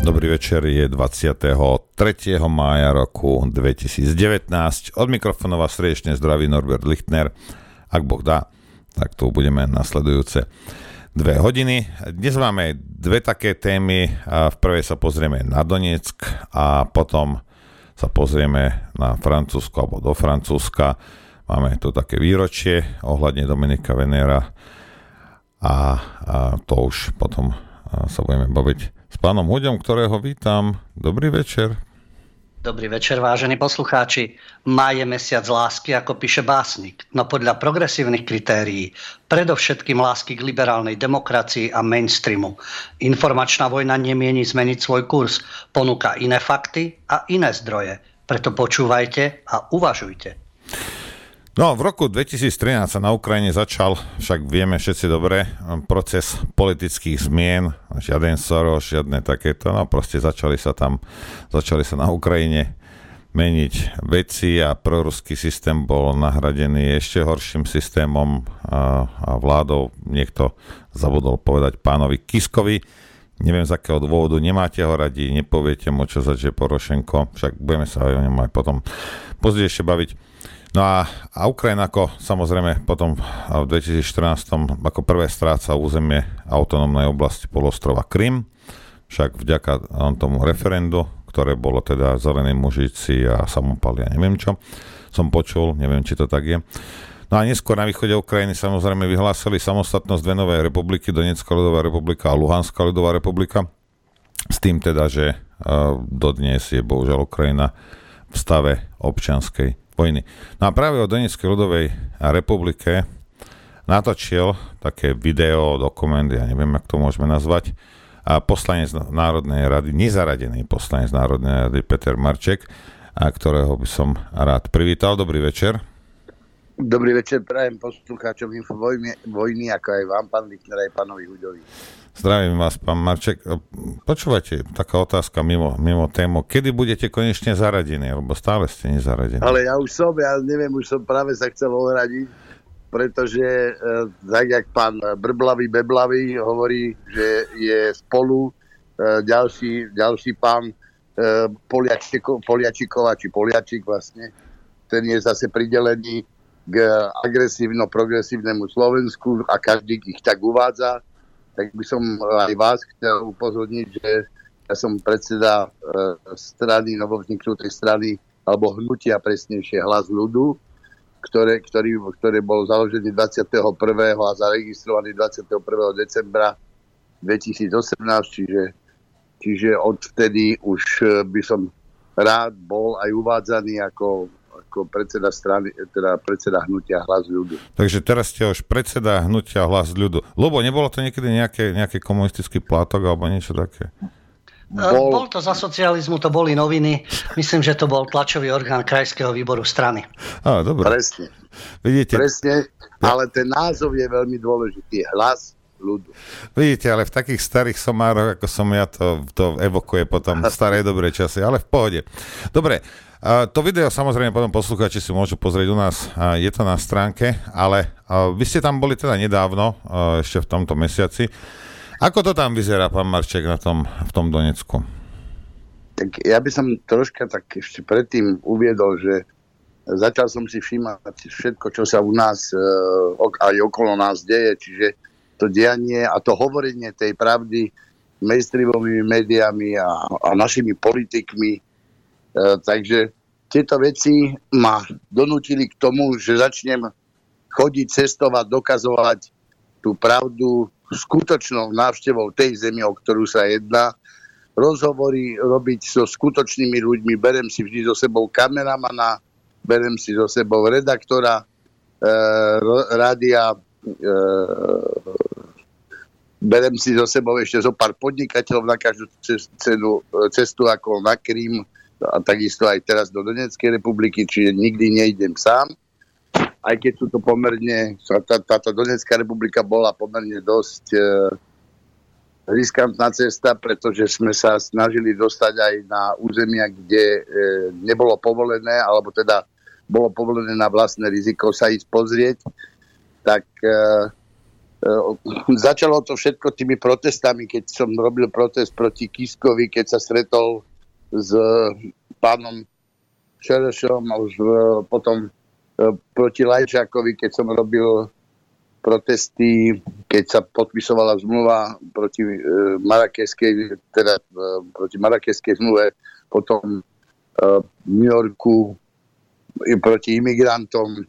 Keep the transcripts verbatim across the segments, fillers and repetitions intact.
Dobrý večer, je dvadsiateho tretieho mája roku dvetisícdevätnásť. Od mikrofónu vás srdečne zdraví Norbert Lichtner. Ak Boh dá, tak tu budeme nasledujúce dve hodiny. Dnes máme dve také témy. V prvej sa pozrieme na Donetsk a potom sa pozrieme na Francúzsko alebo do Francúzska. Máme tu také výročie ohľadne Dominika Venera a, a to už potom sa budeme baviť s pánom Huďom, ktorého vítam. Dobrý večer. Dobrý večer, vážení poslucháči. Máj je mesiac lásky, ako píše básnik, no podľa progresívnych kritérií, predovšetkým lásky k liberálnej demokracii a mainstreamu. Informačná vojna nemieni zmeniť svoj kurz, ponúka iné fakty a iné zdroje. Preto počúvajte a uvažujte. No, v roku dvetisíctrinásť sa na Ukrajine začal, však vieme všetci dobre, proces politických zmien, žiaden Soros, žiadne takéto, no proste začali sa tam, začali sa na Ukrajine meniť veci a proruský systém bol nahradený ešte horším systémom a, a vládou, niekto zabudol povedať pánovi Kiskovi, neviem z akého dôvodu, nemáte ho radi, nepoviete mu, čo zač je Porošenko, však budeme sa o ňom aj potom později ešte baviť. No a, a Ukrajina ako samozrejme potom v dvetisícštrnásť ako prvé stráca územie autonómnej oblasti polostrova Krym, však vďaka tomu referendu, ktoré bolo teda zelení mužici a samopalia, neviem čo, som počul, neviem či to tak je. No a neskôr na východe Ukrajiny samozrejme vyhlásili samostatnosť dve nové republiky, Donetská ľudová republika a Luhanská ľudová republika, s tým teda, že uh, dodnes je bohužiaľ Ukrajina v stave občianskej vojny. No a práve o Donetskej ľudovej republike natočil také video, dokument, ja neviem, jak to môžeme nazvať, a poslanec Národnej rady, nezaradený poslanec Národnej rady Peter Marček, a ktorého by som rád privítal. Dobrý večer. Dobrý večer, prajem poslucháčom Info vojny, vojny, ako aj vám, pán Lichtner, aj pánovi Huďovi. Zdravím vás, pán Marček. Počúvajte, taká otázka mimo, mimo tému. Kedy budete konečne zaradení, alebo stále ste nezaradení? Ale ja už som, ja neviem, už som práve sa chcel ohradiť, pretože e, tak, jak pán Brblavý Beblavý hovorí, že je spolu e, ďalší, ďalší pán e, Poliačiko, Poliačikova, či Poliačik vlastne, ten je zase pridelený k agresívno-progresívnemu Slovensku a každý ich tak uvádza. Tak by som aj vás chcel upozorniť, že ja som predseda e, strany, novovzniknutej strany, alebo hnutia presnejšie Hlas ľudu, ktoré, ktorý, ktoré bol založený dvadsiateho prvého a zaregistrovaný dvadsiateho prvého decembra dvetisícosemnásť, čiže, čiže odvtedy už by som rád bol aj uvádzaný ako ako predseda strany, teda predseda hnutia Hlas ľudu. Takže teraz ste už predseda hnutia Hlas ľudu. Lebo nebolo to niekedy nejaké, nejaký komunistický plátok alebo niečo také? Bol... bol to za socializmu, to boli noviny. Myslím, že to bol tlačový orgán krajského výboru strany. Á, dobre. Presne. Vidíte? Presne, ale ten názov je veľmi dôležitý. Hlas ľudu. Vidíte, ale v takých starých somároch, ako som ja, to, to evokuje potom staré dobré časy, ale v pohode. Dobre, Uh, to video samozrejme potom poslucháči si môžu pozrieť u nás, uh, je to na stránke, ale uh, vy ste tam boli teda nedávno, uh, ešte v tomto mesiaci. Ako to tam vyzerá, pán Marček, na tom, v tom Donecku? Tak ja by som troška tak ešte predtým uviedol, že začal som si všímať všetko, čo sa u nás uh, aj okolo nás deje, čiže to dianie a to hovorenie tej pravdy mainstreamovými médiami a, a našimi politikmi. Uh, takže tieto veci ma donútili k tomu, že začnem chodiť, cestovať, dokazovať tú pravdu skutočnou návštevou tej zemi, o ktorú sa jedná. Rozhovory robiť so skutočnými ľuďmi, berem si vždy so sebou kameramana, berem si so sebou redaktora uh, rádia, uh, berem si so sebou ešte zo pár podnikateľov na každú cenu, cestu ako na Krym, a takisto aj teraz do Donetskej republiky, čiže nikdy nejdem sám. Aj keď sú to pomerne, tá, táto Donetská republika bola pomerne dosť e, riskantná cesta, pretože sme sa snažili dostať aj na územia, kde e, nebolo povolené, alebo teda bolo povolené na vlastné riziko sa ísť pozrieť. Tak e, začalo to všetko tými protestami, keď som robil protest proti Kiskovi, keď sa stretol s pánom Šerešom a už potom proti Lajčákovi, keď som robil protesty, keď sa podpisovala zmluva proti Marrakešskej, teda proti Marrakešskej zmluve, potom v New Yorku proti imigrantom.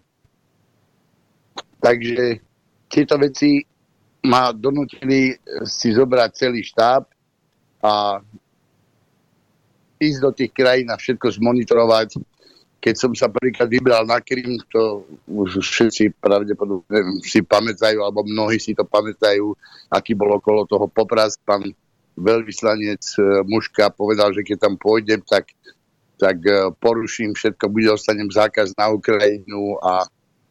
Takže tieto veci ma donútili si zobrať celý štáb a ísť do tých krajín a všetko zmonitorovať. Keď som sa prvýkrát vybral na Krym, to už všetci pravdepodobne si pamätajú, alebo mnohí si to pamätajú, aký bol okolo toho poprask. Pán veľvyslanec Muška povedal, že keď tam pôjdem, tak, tak poruším všetko, bude dostanem zákaz na Ukrajinu a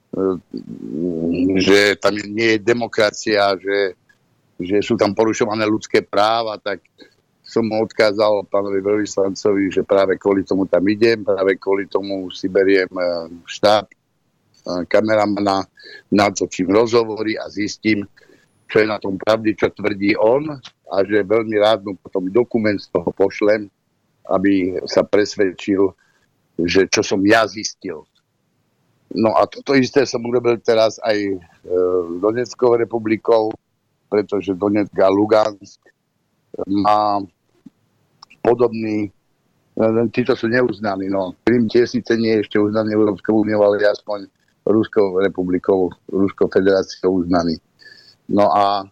že tam nie je demokracia, že, že sú tam porušované ľudské práva, tak som mu odkázal pánovi veľvyslancovi, že práve kvôli tomu tam idem, práve kvôli tomu si beriem štáb kameramana, natočím rozhovory a zistím, čo je na tom pravdy, čo tvrdí on a že veľmi rád mu potom dokument z toho pošlem, aby sa presvedčil, že čo som ja zistil. No a toto isté som urobil teraz aj e, Doneckou republikou, pretože Donetsk a Lugansk má podobný, len títo sú neuznaní. No. Krym tiež síce nie je ešte uznaný Európskou úniou, ale aspoň Ruskou republikou, Ruskou federáciou uznaný. No a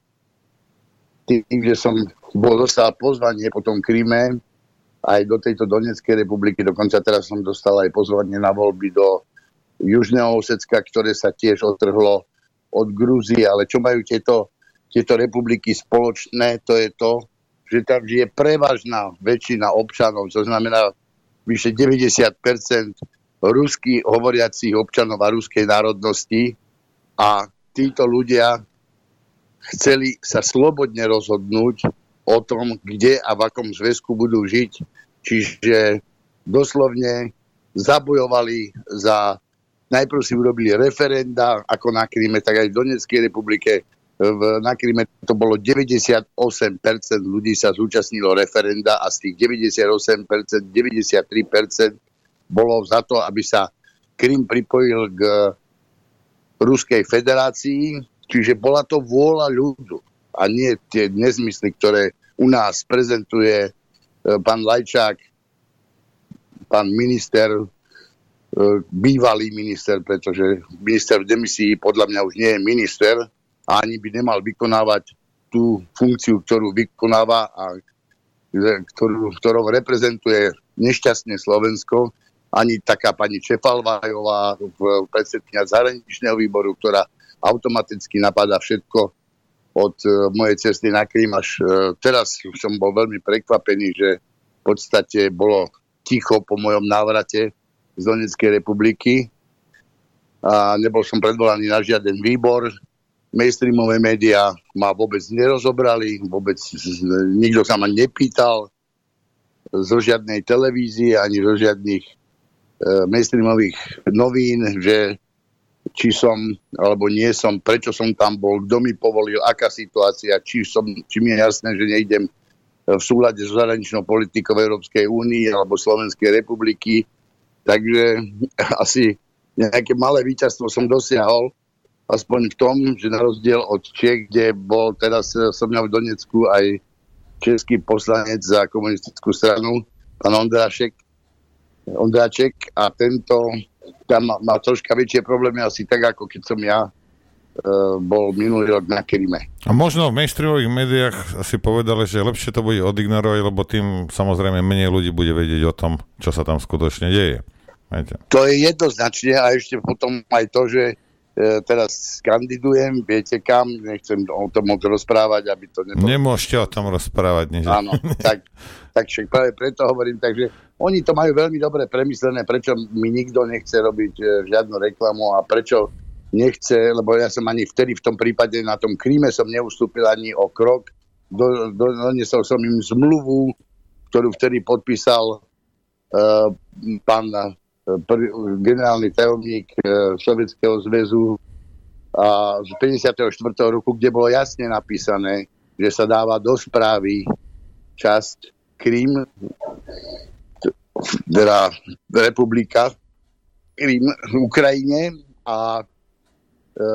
tým, že som bol dostal pozvanie po tom Kryme aj do tejto Donetskej republiky, dokonca teraz som dostal aj pozvanie na voľby do Južného Osecka, ktoré sa tiež odtrhlo od Grúzie, ale čo majú tieto, tieto republiky spoločné, to je to, že tam žije prevažná väčšina občanov, to znamená vyše deväťdesiat percent rusky hovoriacich občanov a ruskej národnosti a títo ľudia chceli sa slobodne rozhodnúť o tom, kde a v akom zväzku budú žiť, čiže doslovne zabojovali za. Najprv si urobili referenda, ako na Kryme, tak aj v Donetskej republike. V, na Kryme to bolo deväťdesiatosem percent ľudí sa zúčastnilo referenda a z tých deväťdesiatosem percent, deväťdesiattri percent bolo za to, aby sa Krym pripojil k Ruskej federácii. Čiže bola to vôľa ľudu a nie tie nezmysly, ktoré u nás prezentuje pán Lajčák, pán minister, bývalý minister, pretože minister v demisii podľa mňa už nie je minister a ani by nemal vykonávať tú funkciu, ktorú vykonáva a ktorú, ktorou reprezentuje nešťastne Slovensko. Ani taká pani Čefalvajová, predsedkyňa zahraničného výboru, ktorá automaticky napadá všetko od mojej cesty na Krym až teraz som bol veľmi prekvapený, že v podstate bolo ticho po mojom návrate z Donetskej republiky a nebol som predvolaný na žiaden výbor. Mainstreamové médiá ma vôbec nerozobrali, vôbec nikto sa ma nepýtal zo žiadnej televízie ani zo žiadnych e, mainstreamových novín, že či som alebo nie som, prečo som tam bol, kto mi povolil, aká situácia, či, som, či mi je jasné, že nejdem v súlade so zahraničnou politikou Európskej únie alebo Slovenskej republiky. Takže asi nejaké malé víťazstvo som dosiahol, aspoň v tom, že na rozdiel od Čiech, kde bol teraz som mňa v Donecku aj český poslanec za komunistickú stranu, pán Ondrášek, Ondráček, a tento tam má, má troška väčšie problémy asi tak, ako keď som ja bol minulý rok na Kryme. A možno v mainstreamových médiách asi povedali, že lepšie to bude odignorovať, lebo tým samozrejme menej ľudí bude vedieť o tom, čo sa tam skutočne deje. Viete? To je jednoznačne a ešte potom aj to, že e, teraz kandidujem, viete kam, nechcem o tom moc rozprávať, aby to nebolo... Nemôžete o tom rozprávať. Nie? Áno, tak, tak však práve preto hovorím, takže oni to majú veľmi dobre premyslené, prečo mi nikto nechce robiť e, žiadnu reklamu a prečo nechce, lebo ja som ani vtedy v tom prípade na tom Kryme som neustúpil ani o krok. Do, do, doniesol som im zmluvu, ktorú vtedy podpísal uh, pán uh, pr- generálny tajomník uh, Sovietskeho zväzu a z päťdesiateho štvrtého roku, kde bolo jasne napísané, že sa dáva do správy časť Krym, teda republika Krym v Ukrajine a e,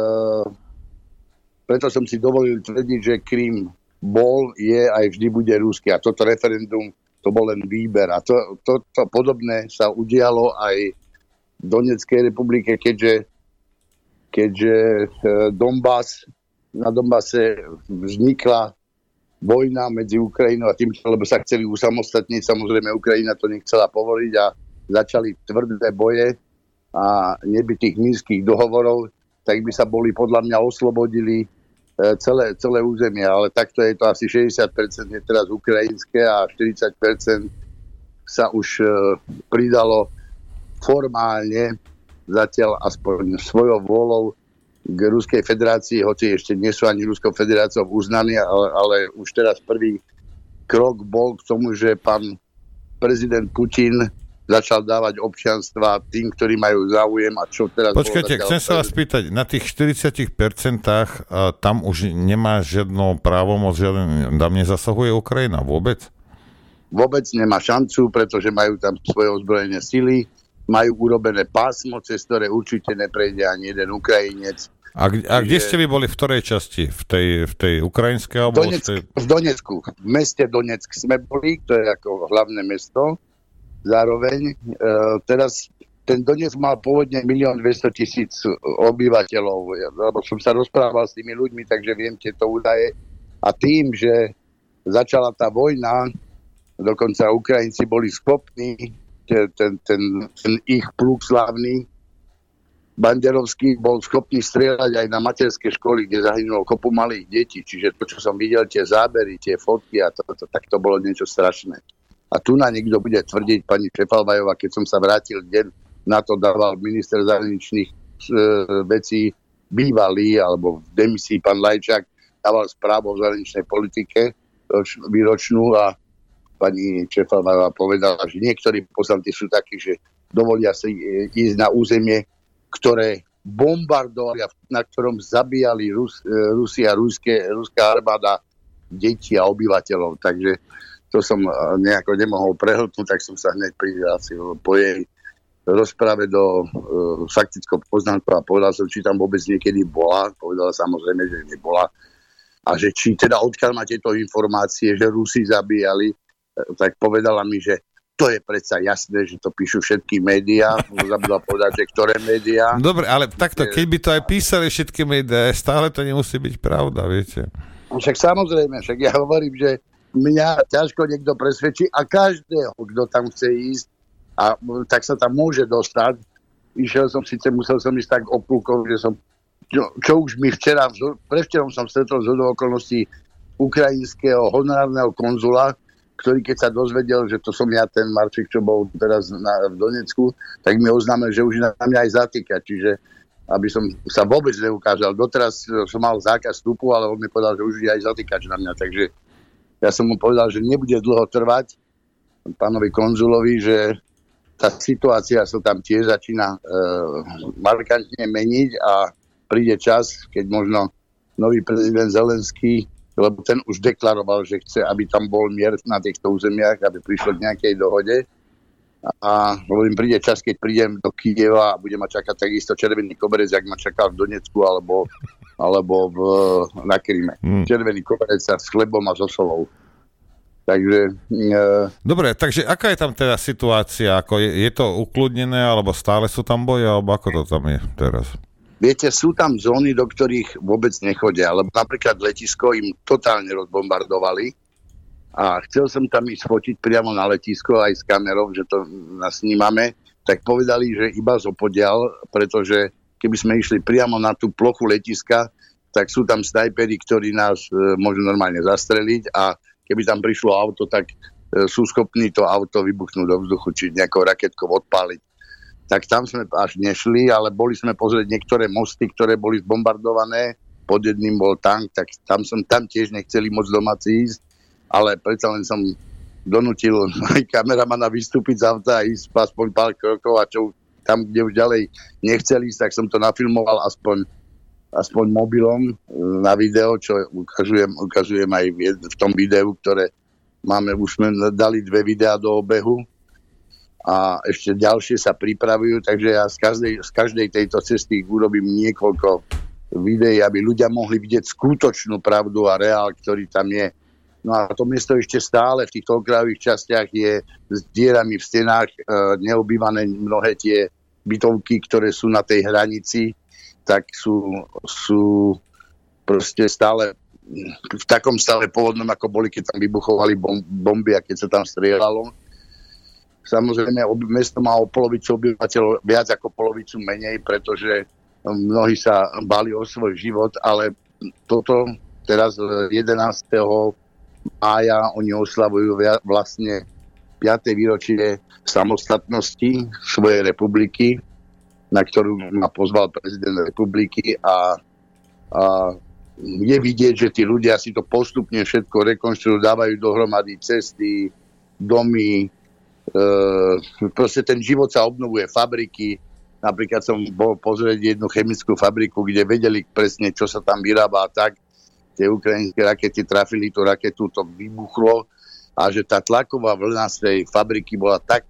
preto som si dovolil tvrdiť, že Krym bol, je aj vždy bude ruský. A toto referendum, to bol len výber. A to, to, to podobné sa udialo aj v Donetskej republike, keďže keďže Donbas, na Donbase vznikla vojna medzi Ukrajinou a tým, lebo sa chceli usamostatniť, samozrejme Ukrajina to nechcela povoliť a začali tvrdé boje a nebytých minských dohovorov, tak by sa boli podľa mňa oslobodili celé, celé územie, ale takto je to asi šesťdesiat percent je teraz ukrajinské a štyridsať percent sa už pridalo formálne zatiaľ aspoň svojou vôľou k Ruskej federácii, hoci ešte nie sú ani Ruskou federáciou uznaní, ale, ale už teraz prvý krok bol k tomu, že pán prezident Putin začal dávať občianstva tým, ktorí majú záujem a čo teraz... Počkajte, chcem sa vás spýtať, na tých štyridsať percent uh, tam už nemá žiadnu právomoc, žiaden, tam nezasahuje Ukrajina vôbec? Vôbec nemá šancu, pretože majú tam svoje ozbrojené sily, majú urobené pásmo, cez ktoré určite neprejde ani jeden Ukrajinec. A, a kde ste vy boli? V ktorej časti? V tej, v tej ukrajinskej? Alebo Donetsk, v, tej... v Donecku. V meste Donetsk sme boli, to je ako hlavné mesto. Zároveň. E, teraz ten Donetsk mal pôvodne milión dvestotisíc obyvateľov. Lebo som sa rozprával s tými ľuďmi, takže viem tieto údaje. A tým, že začala tá vojna, dokonca Ukrajinci boli schopní Ten, ten, ten ich pluk slávny banderovský bol schopný strieľať aj na materské školy, kde zahynulo kopu malých detí. Čiže to, čo som videl, tie zábery, tie fotky, a to, to, tak to bolo niečo strašné. A tu na niekto bude tvrdiť, pani Šefalbajová, keď som sa vrátil deň na to, dával minister zahraničných e, vecí bývalý, alebo v demisii pán Lajčák, dával správu o zahraničnej politike výročnú a pani Čefalbajová povedala, že niektorí poslanci sú takí, že dovolia si ísť na územie, ktoré bombardovali, na ktorom zabíjali Rus, Rusia, ruské, ruská armáda, deti a obyvateľov. Takže to som nejako nemohol prehltnúť, tak som sa hneď prihlásil po jej rozprave do uh, faktickou poznámku a povedal som, či tam vôbec niekedy bola. Povedala samozrejme, že nebola. A že či teda odkiaľ má tieto informácie, že Rusi zabíjali, tak povedala mi, že to je predsa jasné, že to píšu všetky médiá. Zabudla povedať, že ktoré médiá. Dobre, ale takto, keď by to aj písali všetky médiá, stále to nemusí byť pravda, viete. Však samozrejme, však ja hovorím, že mňa ťažko niekto presvedčí a každého, kto tam chce ísť, a tak sa tam môže dostať. Išiel som, síce musel som ísť tak opúkov, že som, čo, čo už mi včera, prevčerom som stretol z okolností ukrajinského honorárneho konzula, ktorý keď sa dozvedel, že to som ja, ten Marček, čo bol teraz na, v Donecku, tak mi oznámil, že už na mňa aj zatýka. Čiže aby som sa vôbec neukázal. Doteraz som mal zákaz vstupu, ale on mi povedal, že už je aj zatýkač na mňa. Takže ja som mu povedal, že nebude dlho trvať pánovi konzulovi, že tá situácia sa tam tiež začína e, markantne meniť a príde čas, keď možno nový prezident Zelenský, lebo ten už deklaroval, že chce, aby tam bol mier na týchto územiach, aby prišlo k nejakej dohode. A hovorím, príde čas, keď prídem do Kyjeva a bude ma čakať takisto červený koberec, jak ma čakal v Donecku alebo, alebo v, na Kryme. Hmm. Červený koberec s chlebom a so solou. Takže... E... Dobre, takže aká je tam teda situácia? Ako je, je to ukludnené, alebo stále sú tam boje, alebo ako to tam je teraz? Viete, sú tam zóny, do ktorých vôbec nechodia, lebo napríklad letisko im totálne rozbombardovali a chcel som tam ísť fotiť priamo na letisko aj s kamerou, že to nasnímame, tak povedali, že iba zopodiaľ, pretože keby sme išli priamo na tú plochu letiska, tak sú tam snajperi, ktorí nás e, môžu normálne zastreliť a keby tam prišlo auto, tak e, sú schopní to auto vybuchnúť do vzduchu, či nejakou raketkou odpáliť. Tak tam sme až nešli, ale boli sme pozrieť niektoré mosty, ktoré boli zbombardované, pod jedným bol tank, tak tam som tam tiež nechceli moc domáci ísť, ale predsa len som donútil aj kameramana vystúpiť z auta a ísť aspoň pár krokov a čo tam, kde už ďalej nechceli ísť, tak som to nafilmoval aspoň aspoň mobilom na video, čo ukazujem, ukazujem aj v tom videu, ktoré máme, už sme dali dve videá do obehu a ešte ďalšie sa pripravujú, takže ja z každej, z každej tejto cesty urobím niekoľko videí, aby ľudia mohli vidieť skutočnú pravdu a reál, ktorý tam je. No a to miesto ešte stále v týchto okrajových častiach je s dierami v stenách, e, neobývané mnohé tie bytovky, ktoré sú na tej hranici, tak sú, sú proste stále v takom stave pôvodnom, ako boli, keď tam vybuchovali bomby a keď sa tam strieľalo. Samozrejme, mesto má o polovicu obyvateľov viac ako polovicu menej, pretože mnohí sa báli o svoj život, ale toto teraz jedenásteho mája oni oslavujú vlastne piate výročie samostatnosti svojej republiky, na ktorú ma pozval prezident republiky a, a je vidieť, že tí ľudia si to postupne všetko rekonštruujú, dávajú dohromady cesty, domy, e, proste ten život sa obnovuje, fabriky. Napríklad som bol pozrieť jednu chemickú fabriku, kde vedeli presne, čo sa tam vyrába a tak. Tie ukrajinské rakety trafili tú raketu, to vybuchlo a že tá tlaková vlna z tej fabriky bola tak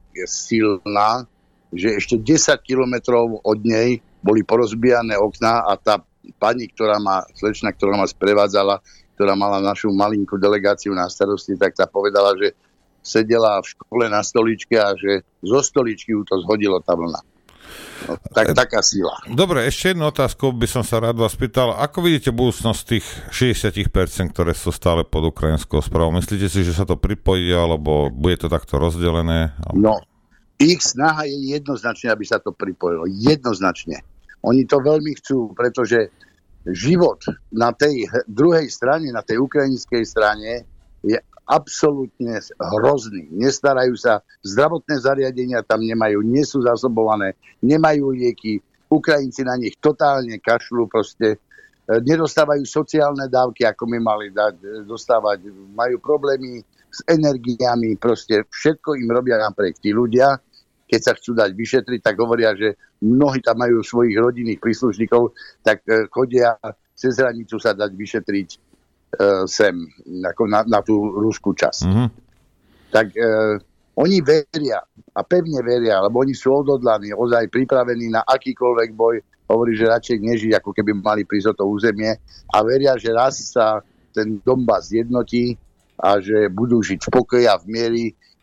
silná, že ešte desať kilometrov od nej boli porozbijané okná a tá pani, ktorá ma, slečna, ktorá ma sprevádzala, ktorá mala našu malinkú delegáciu na starosti, tak tá povedala, že sedela v škole na stoličke a že zo stoličky ju to zhodilo tá vlna. No, tak, taká sila. Dobre, ešte jednu otázku by som sa rád vás pýtal. Ako vidíte budúcnosť tých šesťdesiat percent, ktoré sú stále pod ukrajinskou správou? Myslíte si, že sa to pripojí, alebo bude to takto rozdelené? No, ich snaha je jednoznačne, aby sa to pripojilo. Jednoznačne. Oni to veľmi chcú, pretože život na tej druhej strane, na tej ukrajinskej strane je absolútne hrozný. Nestarajú sa, zdravotné zariadenia tam nemajú, nie sú zásobované, nemajú lieky, Ukrajinci na nich totálne kašľú, proste nedostávajú sociálne dávky, ako my mali dať, dostávať, majú problémy s energiami, proste všetko im robia napriek tí ľudia. Keď sa chcú dať vyšetriť, tak hovoria, že mnohí tam majú svojich rodinných príslušníkov, tak chodia cez hranicu sa dať vyšetriť uh, sem, ako na, na tú ruskú časť. Mm-hmm. Tak uh, oni veria a pevne veria, lebo oni sú odhodlaní, ozaj pripravení na akýkoľvek boj. Hovorí, že radšej nežiť, ako keby mali prísť o to územie a veria, že raz sa ten Donbas zjednotí a že budú žiť v pokoji a v miery,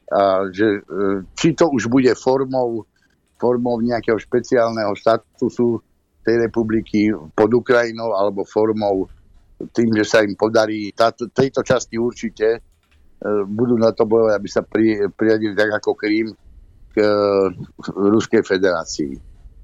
a že či to už bude formou, formou nejakého špeciálneho statusu tej republiky pod Ukrajinou alebo formou tým, že sa im podarí táto, tejto časti určite budú na to bojovať, aby sa pri, priradili tak ako Krím k Ruskej federácii.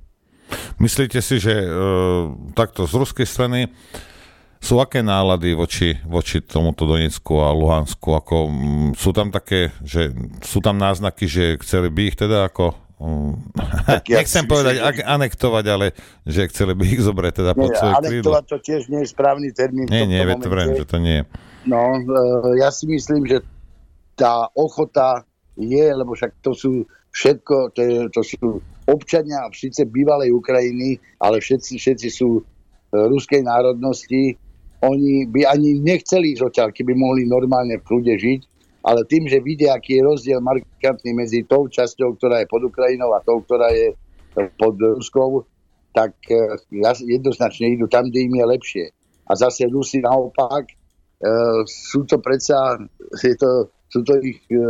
Myslíte si, že e, takto z ruskej strany sú aké nálady voči, voči tomuto Donecku a Luhansku? Ako, m, sú tam také, že sú tam náznaky, že chceli by ich teda ako um, ja nechcem povedať myslím, anektovať, ale že chceli by ich zobrať teda pod svoje krídlo. Anektovať to tiež nie je správny termín. Nie, nie, to vrem, že to nie je. No, ja si myslím, že tá ochota je, lebo však to sú všetko, to, je, to sú občania síce bývalej Ukrajiny, ale všetci, všetci sú ruskej národnosti. Oni by ani nechceli ísť odtiaľ, keby mohli normálne v kľude žiť, ale tým, že vidia, aký je rozdiel markantný medzi tou časťou, ktorá je pod Ukrajinou a tou, ktorá je pod Ruskou, tak jednoznačne idú tam, kde im je lepšie. A zase Rusi naopak, e, sú to predsa, je to, sú to ich e,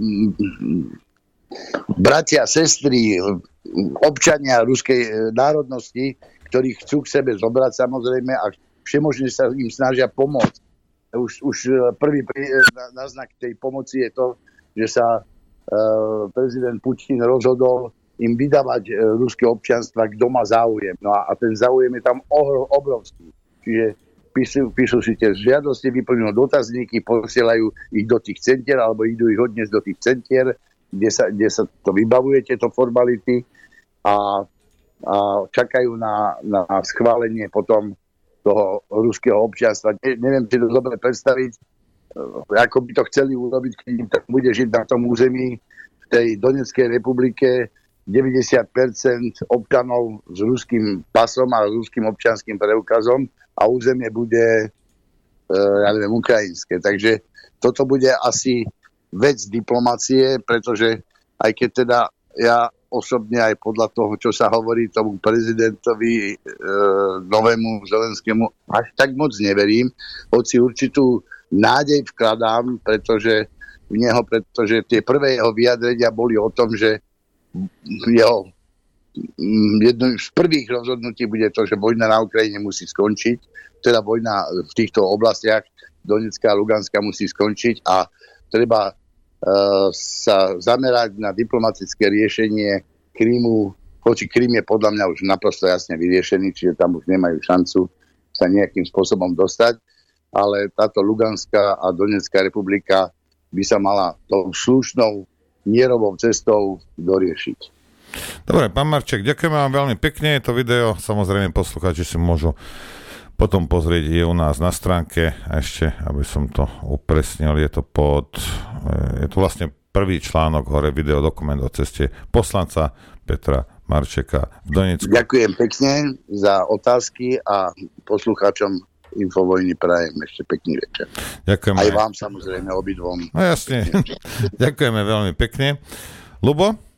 bratia, sestry, občania ruskej národnosti, ktorí chcú k sebe zobrať samozrejme a všemožne sa im snažia pomôcť. Už, už prvý náznak tej pomoci je to, že sa e, prezident Putin rozhodol im vydávať e, ruské občianstva, kto má záujem. No a, a ten záujem je tam obrovský. Čiže píšu, píšu si tie žiadosti, vyplňujú dotazníky, posielajú ich do tých centier, alebo idú ich odniesť do tých centier, kde sa, kde sa to vybavuje, tieto formality a, a čakajú na, na schválenie potom toho ruského občianstva. Ne, neviem si to dobre predstaviť, ako by to chceli urobiť, keď im tak bude žiť na tom území v tej Donetskej republike, deväťdesiat percent občanov s ruským pasom a s ruským občianským preukazom a územie bude, ja neviem, ukrajinské. Takže toto bude asi vec diplomacie, pretože aj keď teda ja osobne aj podľa toho, čo sa hovorí tomu prezidentovi e, novému Zelenskému, až tak moc neverím, hoci určitú nádej vkladám, pretože v neho, pretože tie prvé jeho vyjadrenia boli o tom, že jeho jedno z prvých rozhodnutí bude to, že vojna na Ukrajine musí skončiť, teda vojna v týchto oblastiach Donecka a Luganska musí skončiť a treba uh, sa zamerať na diplomatické riešenie Krymu, hoci Krym je podľa mňa už naprosto jasne vyriešený, čiže tam už nemajú šancu sa nejakým spôsobom dostať, ale táto Luganská a Donecká republika by sa mala tou slušnou mierovou cestou doriešiť. Dobre, pán Marček, ďakujem vám veľmi pekne. To video, samozrejme, poslucháči si môžu potom pozrieť, je u nás na stránke. A ešte, aby som to upresnil, je to pod... Je to vlastne prvý článok hore, video dokument o ceste poslanca Petra Marčeka v Donecku. Ďakujem pekne za otázky a poslucháčom Infovojny prajem ešte pekný večer. Ďakujeme. Aj vám samozrejme obidvom. No jasne. Ďakujeme veľmi pekne. Ľubo?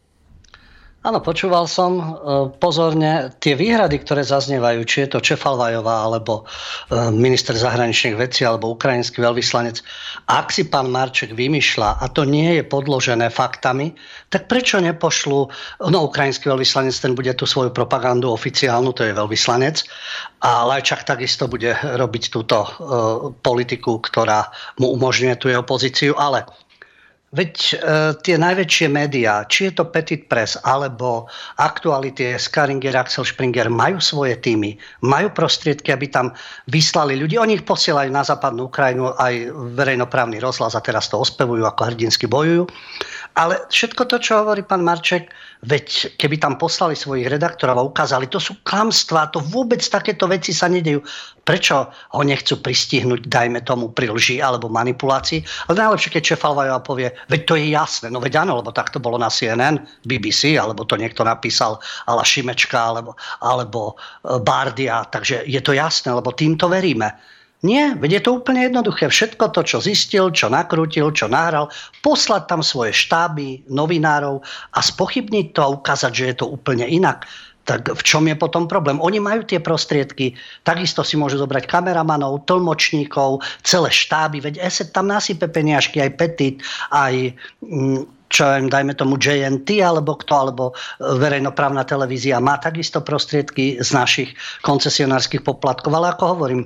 Áno, počúval som pozorne tie výhrady, ktoré zaznievajú, či je to Čefalvajová, alebo minister zahraničných vecí, alebo ukrajinský veľvyslanec. Ak si pán Marček vymýšľa, a to nie je podložené faktami, tak prečo nepošlu, no ukrajinský veľvyslanec, ten bude tú svoju propagandu oficiálnu, to je veľvyslanec, a Lajčák takisto bude robiť túto uh, politiku, ktorá mu umožňuje tú jeho pozíciu, ale veď e, tie najväčšie médiá, či je to Petit Press, alebo Aktuality, Skaringer, Axel Springer, majú svoje týmy, majú prostriedky, aby tam vyslali ľudí. Oni ich posielajú na západnú Ukrajinu, aj verejnoprávny rozhlas a teraz to ospevujú, ako hrdinsky bojujú. Ale všetko to, čo hovorí pán Marček, veď keby tam poslali svojich redaktorov a ukázali, to sú klamstvá, to vôbec takéto veci sa nedejú. Prečo ho nechcú pristihnúť, dajme tomu, pri lži alebo manipulácii? Ale najlepšie, keď Čefalvajová povie, veď to je jasné, no veď áno, lebo tak to bolo na C N N, B B C, alebo to niekto napísal ala Šimečka, alebo, alebo Bardia, takže je to jasné, lebo týmto veríme. Nie, veď je to úplne jednoduché. Všetko to, čo zistil, čo nakrútil, čo nahral, poslať tam svoje štáby, novinárov a spochybniť to a ukázať, že je to úplne inak. Tak v čom je potom problém? Oni majú tie prostriedky, takisto si môžu zobrať kameramanov, tlmočníkov, celé štáby, veď ESET tam nasype peniažky, aj Petit, aj čo dajme tomu J N T, alebo kto, alebo verejnoprávna televízia má takisto prostriedky z našich koncesionárskych poplatkov, ale ako hovorím,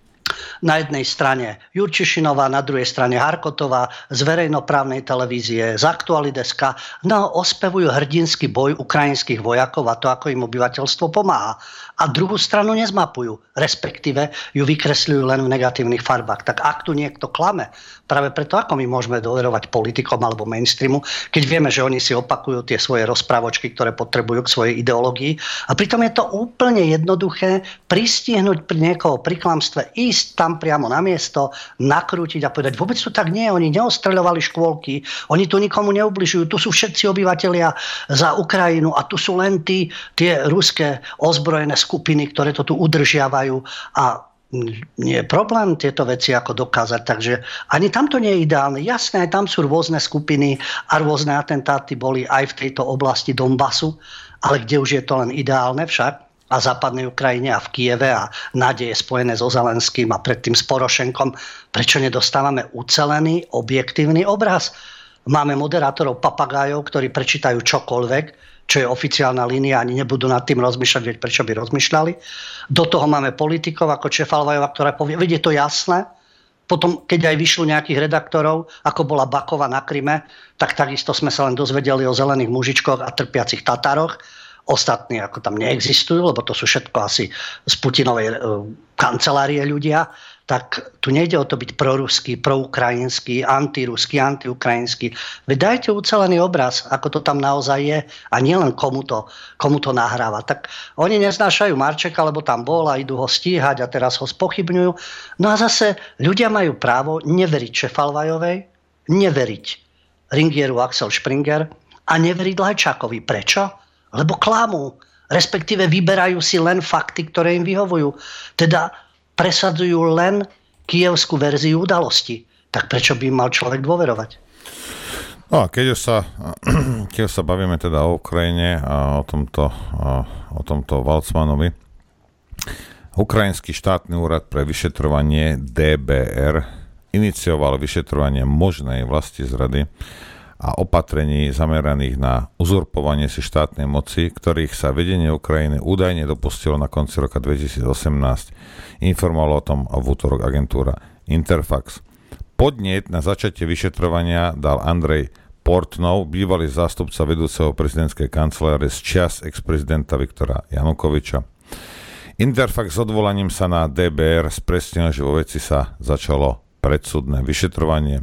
na jednej strane Jurčišinová, na druhej strane Harkotová z verejnoprávnej televízie, z Aktualideska, no ospevujú hrdinský boj ukrajinských vojakov a to, ako im obyvateľstvo pomáha. A druhú stranu nezmapujú, respektíve ju vykresľujú len v negatívnych farbách. Tak ak tu niekto klame, práve preto, ako my môžeme dôverovať politikom alebo mainstreamu, keď vieme, že oni si opakujú tie svoje rozprávočky, ktoré potrebujú k svojej ideológii. A pritom je to úplne jednoduché pristihnúť pri niekoho pri klamstve, ísť tam priamo na miesto, nakrútiť a povedať, vôbec tu tak nie, oni neostreľovali škôlky, oni tu nikomu neubližujú, tu sú všetci obyvatelia za Ukrajinu a tu sú len tí, tie ruské ozbrojené skupiny, ktoré to tu udržiavajú a nie je problém tieto veci ako dokázať, takže ani tam to nie je ideálne. Jasné, aj tam sú rôzne skupiny a rôzne atentáty boli aj v tejto oblasti Donbasu, ale kde už je to len ideálne však a západnej Ukrajine a v Kieve a nádeje spojené so Zelenským a predtým s Porošenkom, prečo nedostávame ucelený, objektívny obraz? Máme moderátorov papagájov, ktorí prečítajú čokoľvek, čo je oficiálna línia, ani nebudú nad tým rozmýšľať, veď prečo by rozmýšľali. Do toho máme politikov ako Čefalvajová, ktorá povie, veď je to jasné. Potom, keď aj vyšlo nejakých redaktorov, ako bola Bakova na Kryme, tak takisto sme sa len dozvedeli o zelených mužičkoch a trpiacich Tatároch. Ostatní ako tam neexistujú, lebo to sú všetko asi z Putinovej e, kancelárie ľudia. Tak tu nejde o to byť proruský, proukrajinský, antiruský, antiukrajinský. Veď dajte ucelený obraz, ako to tam naozaj je a nielen komu to, komu to nahráva. Tak oni neznášajú Marčeka, lebo tam bol a idú ho stíhať a teraz ho spochybňujú. No a zase ľudia majú právo neveriť Čefalvajovej, neveriť Ringieru Axel Springer a neveriť Lajčákovi. Prečo? Lebo klamú. Respektíve vyberajú si len fakty, ktoré im vyhovujú. Teda presadzujú len kyjevskú verziu udalosti. Tak prečo by mal človek dôverovať? No a keď už sa, keď už sa bavíme teda o Ukrajine a o tomto, o tomto Valcmanovi, Ukrajinský štátny úrad pre vyšetrovanie dé bé er inicioval vyšetrovanie možnej vlastizrady a opatrení zameraných na uzurpovanie si štátnej moci, ktorých sa vedenie Ukrajiny údajne dopustilo na konci roka dvetisícosemnásť. Informovala o tom v útorok agentúra Interfax. Podnet na začatie vyšetrovania dal Andrej Portnov, bývalý zástupca vedúceho prezidentskej kancelárie z čias ex-prezidenta Viktora Janukoviča. Interfax s odvolaním sa na dé bé er spresnil, že vo veci sa začalo predsudné vyšetrovanie.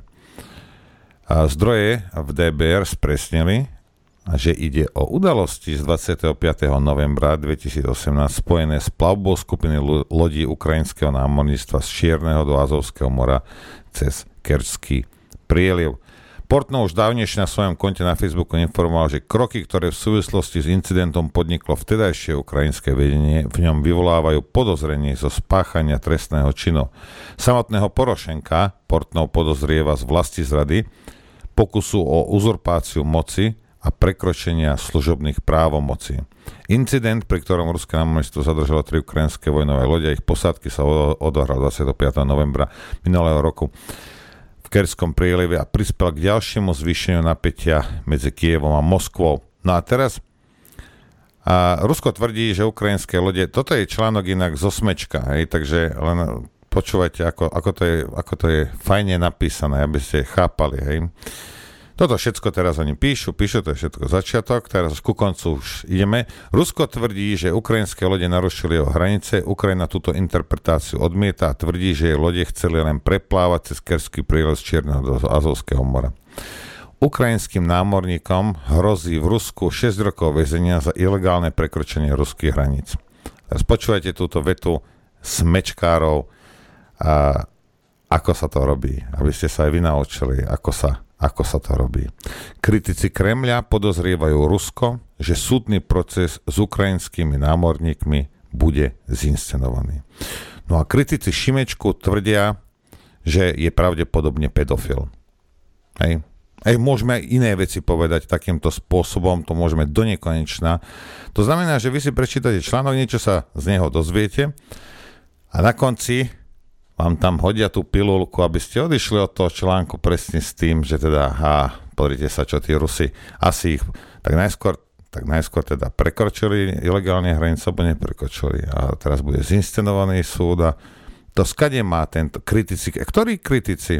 A zdroje v dé bé er spresnili, že ide o udalosti z dvadsiateho piateho novembra dvetisícosemnásť spojené s plavbou skupiny lodí ukrajinského námorníctva z Čierneho do Azovského mora cez Kerčský prieliv. Portnov už dávnejšie na svojom konte na Facebooku informoval, že kroky, ktoré v súvislosti s incidentom podniklo vtedajšie ukrajinské vedenie, v ňom vyvolávajú podozrenie zo spáchania trestného činu. Samotného Porošenka Portnov podozrieva z vlastizrady, pokusu o uzurpáciu moci a prekročenia služobných právomocí. Incident, pri ktorom ruské námorníctvo zadržalo tri ukrajinské vojnové lode a ich posádky, sa odohral dvadsiateho piateho novembra minulého roku v Kerčskom prielive a prispel k ďalšiemu zvýšeniu napätia medzi Kyjevom a Moskvou. No a teraz a Rusko tvrdí, že ukrajinské lode, toto je článok inak zo Smečka, hej, takže len počúvajte, ako, ako, to je, ako to je fajne napísané, aby ste chápali, hej. Toto všetko teraz oni píšu, píšu, to je všetko začiatok, teraz ku koncu už ideme. Rusko tvrdí, že ukrajinské lode narušili jeho hranice, Ukrajina túto interpretáciu odmieta a tvrdí, že jej lode chceli len preplávať cez Kerčský prieliv z Čierneho do Azovského mora. Ukrajinským námorníkom hrozí v Rusku šesť rokov väzenia za ilegálne prekročenie ruských hraníc. Teraz počúvajte túto vetu smečkárov, a ako sa to robí, aby ste sa aj vy naučili, ako sa Ako sa to robí. Kritici Kremľa podozrievajú Rusko, že súdny proces s ukrajinskými námorníkmi bude zinscenovaný. No a kritici Šimečku tvrdia, že je pravdepodobne pedofil. Hej. Hej, môžeme aj iné veci povedať takýmto spôsobom, to môžeme do nekonečna. To znamená, že vy si prečítate článok, niečo sa z neho dozviete a na konci vám tam hodia tú pilulku, aby ste odišli od toho článku presne s tým, že teda, ha, pozrite sa, čo tí Rusi, asi ich, tak najskôr, tak najskôr teda prekročili ilegálne hranice, alebo neprekročili. A teraz bude zinscenovaný súd a to skade má tento kritici, ktorí kritici?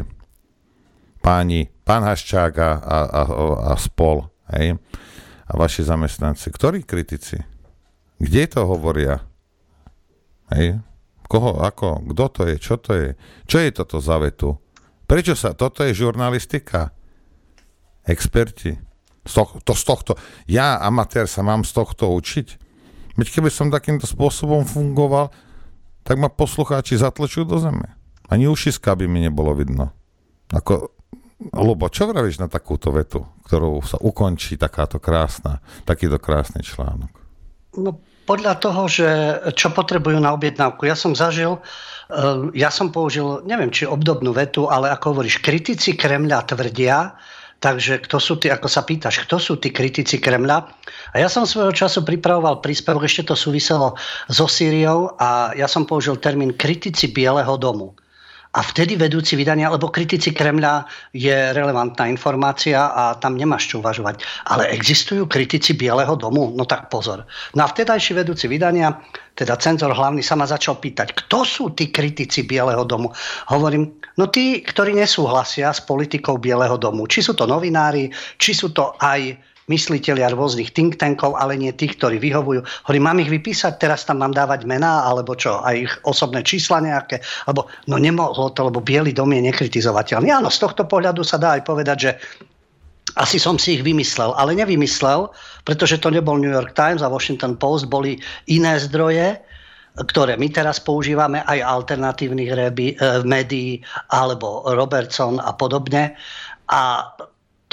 Páni, pán Haščák a, a, a, a spol, hej? A vaši zamestnanci, ktorí kritici? Kde to hovoria? Hej? Koho, ako, kto to je, čo to je, čo je toto za vetu? Prečo sa, toto je žurnalistika? Experti? Z tohto, to, z tohto, ja, amatér, sa mám z tohto učiť? Veď keby som takýmto spôsobom fungoval, tak ma poslucháči zatlačujú do zeme. Ani ušiska by mi nebolo vidno. Ako, Ľubo, čo vravíš na takúto vetu, ktorou sa ukončí takáto krásna, takýto krásny článok? No, podľa toho, že čo potrebujú na objednávku. Ja som zažil, ja som použil, neviem, či obdobnú vetu, ale ako hovoríš, kritici Kremľa tvrdia, takže kto sú tí, ako sa pýtaš, kto sú tí kritici Kremľa? A ja som svojho času pripravoval príspevok, ešte to súviselo so Sýriou a ja som použil termín kritici Bieleho domu. A vtedy vedúci vydania, lebo kritici Kremľa je relevantná informácia a tam nemáš čo uvažovať. Ale existujú kritici Bieleho domu? No tak pozor. No a vtedajší vedúci vydania, teda cenzor hlavný, sa ma začal pýtať, kto sú tí kritici Bieleho domu? Hovorím, no tí, ktorí nesúhlasia s politikou Bieleho domu. Či sú to novinári, či sú to aj myslitelia rôznych think tankov, ale nie tých, ktorí vyhovujú. Hovorím, mám ich vypísať, teraz tam mám dávať mená, alebo čo, aj ich osobné čísla nejaké, alebo no nemohlo to, lebo Bielý dom je nekritizovateľný. Áno, z tohto pohľadu sa dá aj povedať, že asi som si ich vymyslel, ale nevymyslel, pretože to nebol New York Times a Washington Post, boli iné zdroje, ktoré my teraz používame, aj alternatívnych rebi, eh, médií, alebo Robertson a podobne. A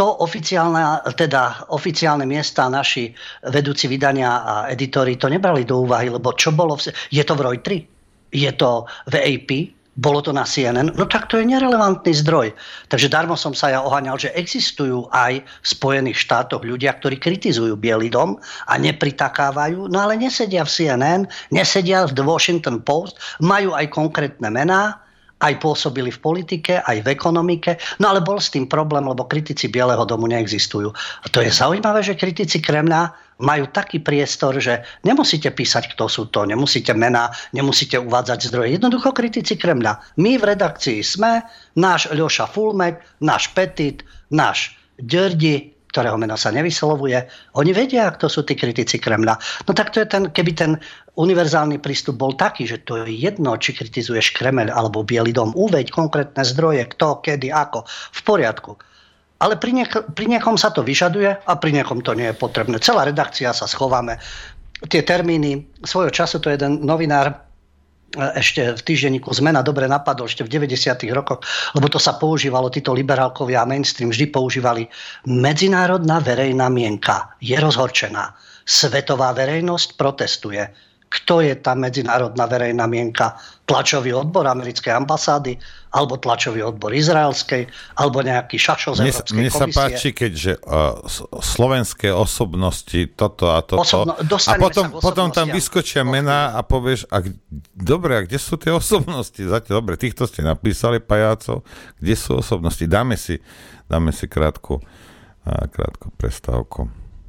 to oficiálne, teda oficiálne miesta naši vedúci vydania a editori to nebrali do úvahy, lebo čo bolo... V... Je to v Reuteri? Je to v á pé? Bolo to na C N N? No tak to je nerelevantný zdroj. Takže darmo som sa ja oháňal, že existujú aj v Spojených štátoch ľudia, ktorí kritizujú Bielý dom a nepritakávajú, no ale nesedia v C N N, nesedia v The Washington Post, majú aj konkrétne mená, aj pôsobili v politike, aj v ekonomike, no ale bol s tým problém, lebo kritici Bieleho domu neexistujú. A to je zaujímavé, že kritici Kremľa majú taký priestor, že nemusíte písať, kto sú to, nemusíte mená, nemusíte uvádzať zdroje. Jednoducho kritici Kremľa. My v redakcii sme, náš Ľoša Fulmek, náš Petit, náš Ďördi, ktorého meno sa nevyslovuje, oni vedia, kto sú tí kritici Kremľa. No tak to je ten, keby ten univerzálny prístup bol taký, že to je jedno, či kritizuješ Kremeľ alebo Bielý dom, uveď konkrétne zdroje, kto, kedy, ako, v poriadku. Ale pri, niek- pri niekom sa to vyžaduje a pri niekom to nie je potrebné. Celá redakcia sa schováme. Tie termíny, svojho času to jeden novinár ešte v týždenníku Zmena dobre napadol ešte v deväťdesiatych rokoch, lebo to sa používalo, títo liberálkovia a mainstream vždy používali. Medzinárodná verejná mienka je rozhorčená. Svetová verejnosť protestuje. Kto je tá medzinárodná verejná mienka? Tlačový odbor americkej ambasády, alebo tlačový odbor izraelskej, alebo nejaký šašo z Európskej komisie. Mne sa komisie. páči, keďže uh, slovenské osobnosti toto a toto. Osobno, a potom, potom tam vyskočia mená a povieš, a, dobre, a kde sú tie osobnosti? Zatiaľ, dobre, týchto ste napísali, pajácov. Kde sú osobnosti? Dáme si, dáme si krátku, uh, krátku prestávku.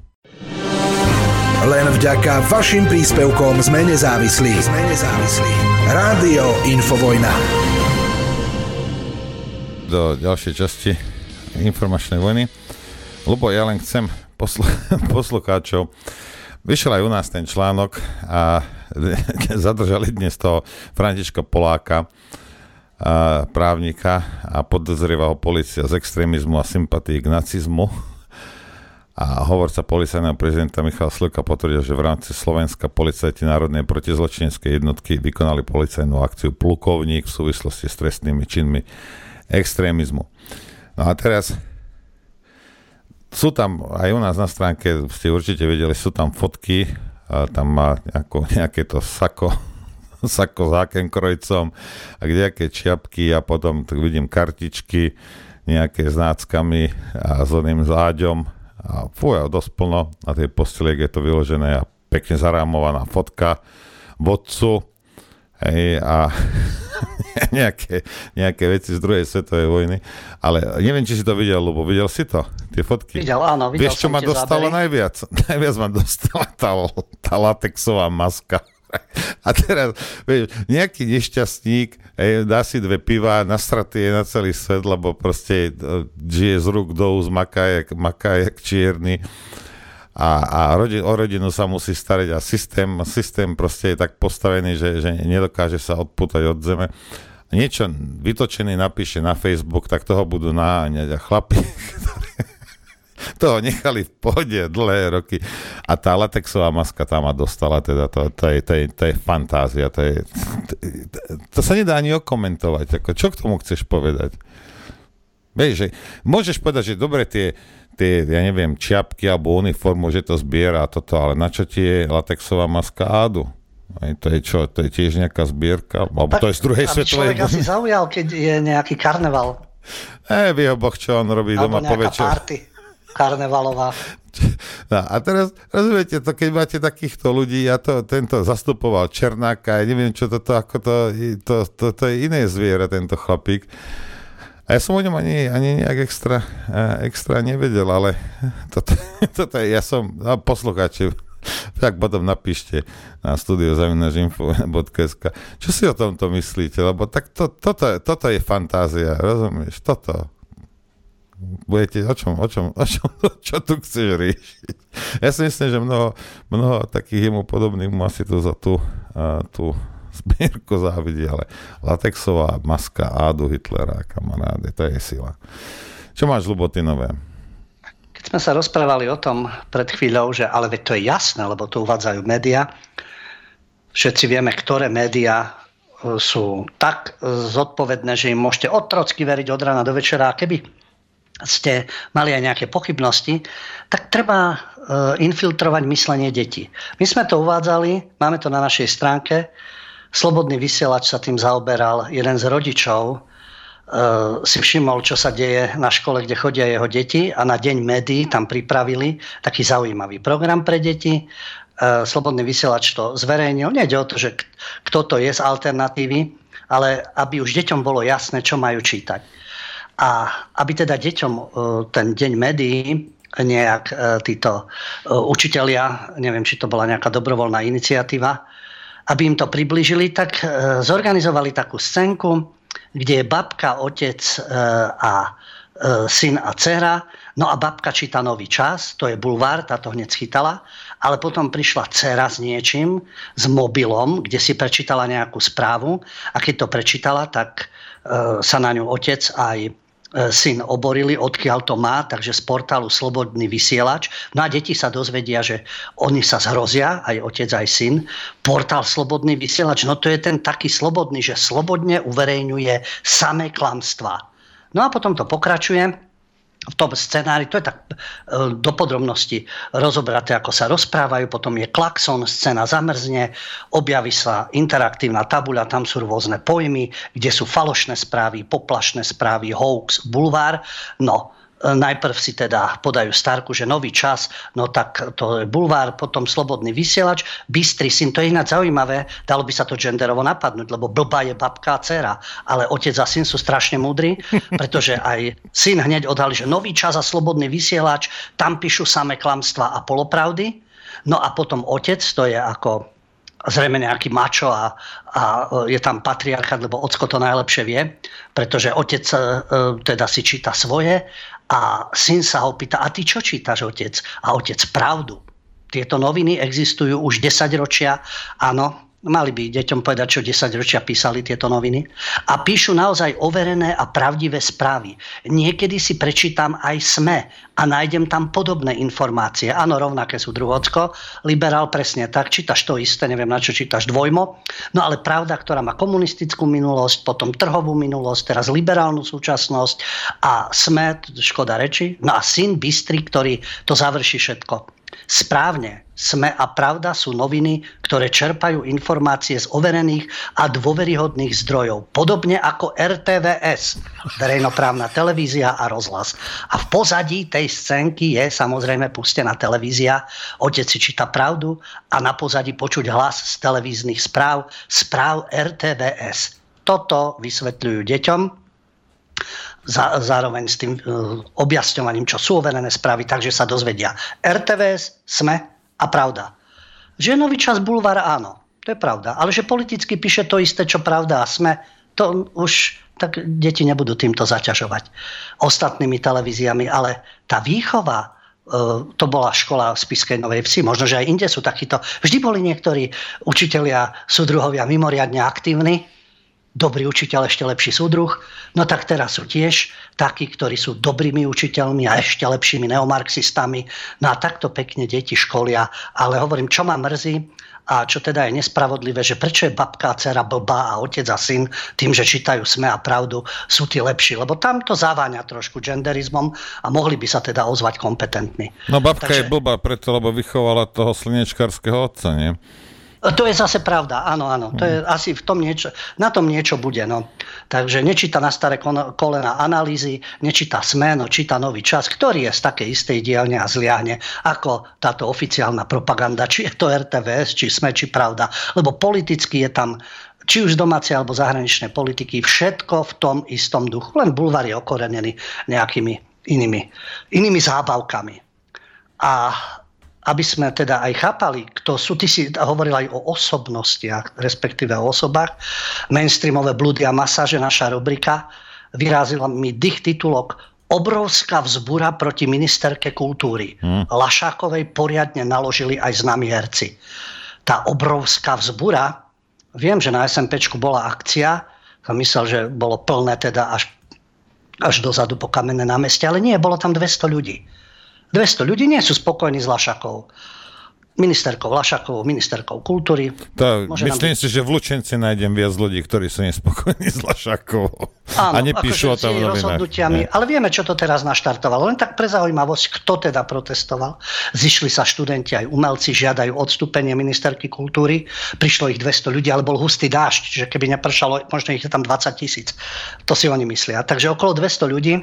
Len vďaka vašim príspevkom sme nezávislí. Sme nezávislí. Rádio Infovojna. Do ďalšej časti informačnej vojny. Lebo ja len chcem poslu- poslucháčov. Vyšiel aj u nás ten článok a zadržali dnes toho Františka Poláka, a právnika, a podozrieva ho polícia z extrémizmu a sympatii k nacizmu. A hovorca policajného prezidenta Michal Slivka potvrdil, že v rámci Slovenska policajti Národnej protizločineckej jednotky vykonali policajnú akciu Plukovník v súvislosti s trestnými činmi extrémizmu. No a teraz sú tam, aj u nás na stránke, ste určite videli, sú tam fotky, a tam má nejako, nejaké to sako, sako s hakenkrojcom a nejaké čiapky a potom tak vidím kartičky, nejaké s náckami a s oným záďom. A fúja, dosť plno, na tej posteliek je to vyložené a pekne zarámovaná fotka vodcu, hej, a nejaké, nejaké veci z druhej svetovej vojny. Ale neviem, či si to videl, lebo videl si to, tie fotky? Videl, áno, videl. Vieš, čo ma dostalo zábery? najviac? Najviac ma dostala tá, tá latexová maska. A teraz, vieš, nejaký nešťastník, hej, dá si dve piva, nastratý je na celý svet, lebo proste žije z rúk do úst, maká jak, maká jak čierny a, a rodin, o rodinu sa musí starať a systém, systém proste je tak postavený, že, že nedokáže sa odpútať od zeme. Niečo vytočený napíše na Facebook, tak toho budú naháňať a chlapi, toho nechali v pohode dlhé roky. A tá latexová maska tam ma dostala, teda to, to, je, to, je, to je fantázia. To, je, to, to sa nedá ani okomentovať. Ako, čo k tomu chceš povedať? Vieš, že môžeš povedať, že dobre tie, tie, ja neviem, čiapky alebo uniformu, že to zbiera a toto, ale na čo ti je latexová maska Ádu? Aj to je čo? To je tiež nejaká zbierka? Alebo tak, to je z druhej svetovej vojny? Človek asi zaujal, keď je nejaký karneval. E, vie ho Boh, čo on robí alebo doma po večer. Alebo nejaká party karnevalová. No, a teraz, rozumiete, to, keď máte takýchto ľudí, ja to, tento zastupoval Černáka, ja neviem, čo toto, ako to, to, to, to je iné zviera, tento chlapík. A ja som o ňom ani, ani nejak extra, extra nevedel, ale toto, toto je, ja som, no, poslucháči, tak potom napíšte na studio zavináč info bodka es ká. Čo si o tomto myslíte? Lebo tak to, toto, toto je fantázia, rozumieš? Toto. Budete, o čom, o čom, o čom, čo tu chceš riešiť? Ja si myslím, že mnoho, mnoho takých jemu podobných mu asi tu za tú, a, tú zbierku závidí, ale latexová maska Ádu Hitlera, kamaráde, to je sila. Čo máš, Ľubotinové? Keď sme sa rozprávali o tom pred chvíľou, že ale veď to je jasné, lebo to uvádzajú médiá. Všetci vieme, ktoré médiá sú tak zodpovedné, že im môžete otrocky veriť od rána do večera, a keby ste mali aj nejaké pochybnosti, tak treba infiltrovať myslenie detí. My sme to uvádzali, máme to na našej stránke. Slobodný vysielač sa tým zaoberal. Jeden z rodičov si všimol, čo sa deje na škole, kde chodia jeho deti, a na deň médií tam pripravili taký zaujímavý program pre deti. Slobodný vysielač to zverejnil. Nejde o to, že kto to je z alternatívy, ale aby už deťom bolo jasné, čo majú čítať. A aby teda deťom ten deň médií nejak títo učitelia, neviem, či to bola nejaká dobrovoľná iniciatíva, aby im to priblížili, tak zorganizovali takú scénku, kde je babka, otec a syn a dcera. No a babka číta Nový čas, to je bulvár, táto hneď schytala, ale potom prišla dcera s niečím, s mobilom, kde si prečítala nejakú správu, a keď to prečítala, tak sa na ňu otec aj syn oborili, odkiaľ to má, takže z portálu Slobodný vysielač. No a deti sa dozvedia, že oni sa zhrozia, aj otec, aj syn. Portál Slobodný vysielač, no to je ten taký slobodný, že slobodne uverejňuje samé klamstvá. No a potom to pokračuje v tom scenári, to je tak do podrobnosti rozobraté, ako sa rozprávajú, potom je klakson, scéna zamrzne, objaví sa interaktívna tabuľa, tam sú rôzne pojmy, kde sú falošné správy, poplašné správy, hoax, bulvár. No, najprv si teda podajú starku, že Nový čas, no tak to je bulvár, potom Slobodný vysielač, Bystrý syn, to je ináč zaujímavé, dalo by sa to genderovo napadnúť, lebo blbá je babka a dcera, ale otec a syn sú strašne múdri, pretože aj syn hneď odhalí, že Nový čas a Slobodný vysielač, tam píšu samé klamstvá a polopravdy. No a potom otec, to je ako zrejme nejaký mačo a, a je tam patriarchát, lebo ocko to najlepšie vie, pretože otec e, teda si číta svoje a syn sa ho pýta, a ty čo čítaš, otec? A otec, pravdu. Tieto noviny existujú už desaťročia, áno, mali by deťom povedať, čo desaťročia písali tieto noviny. A píšu naozaj overené a pravdivé správy. Niekedy si prečítam aj SME a nájdem tam podobné informácie. Áno, rovnaké sú Druhocko, liberál, presne tak, čítaš to isté, neviem na čo čítaš Dvojmo. No ale Pravda, ktorá má komunistickú minulosť, potom trhovú minulosť, teraz liberálnu súčasnosť a SME, škoda reči. No a syn Bystrý, ktorý to završí všetko. Správne, SME a Pravda sú noviny, ktoré čerpajú informácie z overených a dôveryhodných zdrojov. Podobne ako er té vé es, verejnoprávna televízia a rozhlas. A v pozadí tej scénky je samozrejme pustená televízia. Otec si číta Pravdu a na pozadí počuť hlas z televíznych správ, správ er té vé es. Toto vysvetľujú deťom, zároveň s tým objasňovaním, čo sú overené správy, takže sa dozvedia er té vé es, SME a Pravda. Že Nový čas, bulvár, áno, to je pravda, ale že politicky píše to isté, čo Pravda a SME, to už tak deti nebudú týmto zaťažovať ostatnými televíziami, ale tá výchova, to bola škola v Spišskej Novej Vsi, možno, že aj inde sú takíto, vždy boli niektorí učitelia, súdruhovia mimoriadne aktívni, dobrý učiteľ, ešte lepší súdruh, no tak teraz sú tiež takí, ktorí sú dobrými učiteľmi a ešte lepšími neomarxistami. No a takto pekne deti školia, ale hovorím, čo ma mrzí a čo teda je nespravodlivé, že prečo je babka a dcera blbá a otec a syn tým, že čítajú SME a Pravdu, sú tí lepší, lebo tam to zaváňa trošku genderizmom a mohli by sa teda ozvať kompetentní. No babka Takže... je blbá preto, lebo vychovala toho slnečkárskeho otca, nie? To je zase pravda, áno, áno. To je asi v tom niečo, na tom niečo bude. No. Takže nečíta na staré kolena analýzy, nečíta SME, no číta Nový čas, ktorý je z takej istej dielne a zliahne ako táto oficiálna propaganda, či je to er té vé es, či SME, či Pravda. Lebo politicky je tam, či už domácej alebo zahraničnej politiky, všetko v tom istom duchu. Len bulvár je okorenený nejakými inými, inými zábavkami. A aby sme teda aj chápali, kto sú, ty si hovoril aj o osobnostiach, respektíve o osobách, mainstreamové blúdy a masáže, naša rubrika, vyrazila mi dých titulok Obrovská vzbúra proti ministerke kultúry. Hmm. Lašákovej poriadne naložili aj známi herci. Tá obrovská vzbúra, viem, že na es em péčku bola akcia, som myslel, že bolo plné teda až, až dozadu po Kamenné námestie, ale nie, bolo tam dvesto ľudí. dvesto ľudí nie sú spokojní s Lašakou. ministerkou Vlašakovou, ministerkou kultúry. To, myslím si, že v Lučenci nájdem viac ľudí, ktorí sú nespokojní s Vlašakovou. Áno, a nepíšu o tom v novinách. Ale vieme, čo to teraz naštartovalo. Len tak pre zaujímavosť, kto teda protestoval. Zišli sa študenti, aj umelci, žiadajú odstúpenie ministerky kultúry. Prišlo ich dvesto ľudí, ale bol hustý dážď, že keby nepršalo, možno ich je tam dvadsať tisíc. To si oni myslia. Takže okolo dvesto ľudí.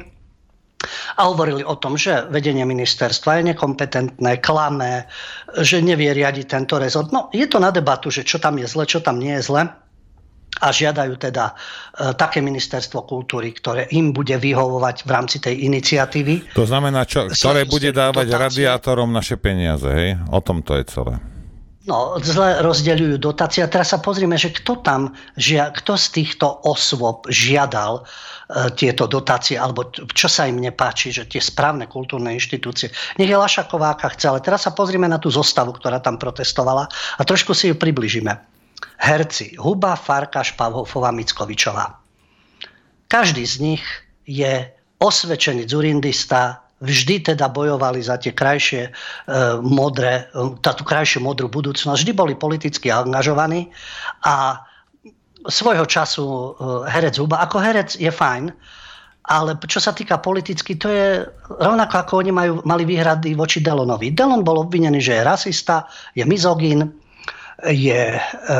A hovorili o tom, že vedenie ministerstva je nekompetentné, klame, že nevie riadiť tento rezort. No, je to na debatu, že čo tam je zle, čo tam nie je zle. A žiadajú teda e, také ministerstvo kultúry, ktoré im bude vyhovovať v rámci tej iniciatívy. To znamená, čo, ktoré bude dávať dotácie radiátorom naše peniaze, hej? O tom to je celé. No, zle rozdeľujú dotácie. A teraz sa pozrieme, že kto tam, žia, kto z týchto osôb žiadal e, tieto dotácie, alebo čo sa im nepáči, že tie správne kultúrne inštitúcie. Nech je Lašaková, aká chce, ale teraz sa pozrieme na tú zostavu, ktorá tam protestovala a trošku si ju približíme. Herci Huba, Farkáš, Pavhofová, Mickovičová. Každý z nich je osvedčený dzurindista, vždy teda bojovali za tie krajšie e, modré, tá tú krajšiu modrú budúcnosť, vždy boli politicky angažovaní a svojho času e, herec Huba, ako herec je fajn, ale čo sa týka politicky, to je rovnako ako oni majú, mali výhrady voči Delonovi. Delon bol obvinený, že je rasista, je mizogín, je,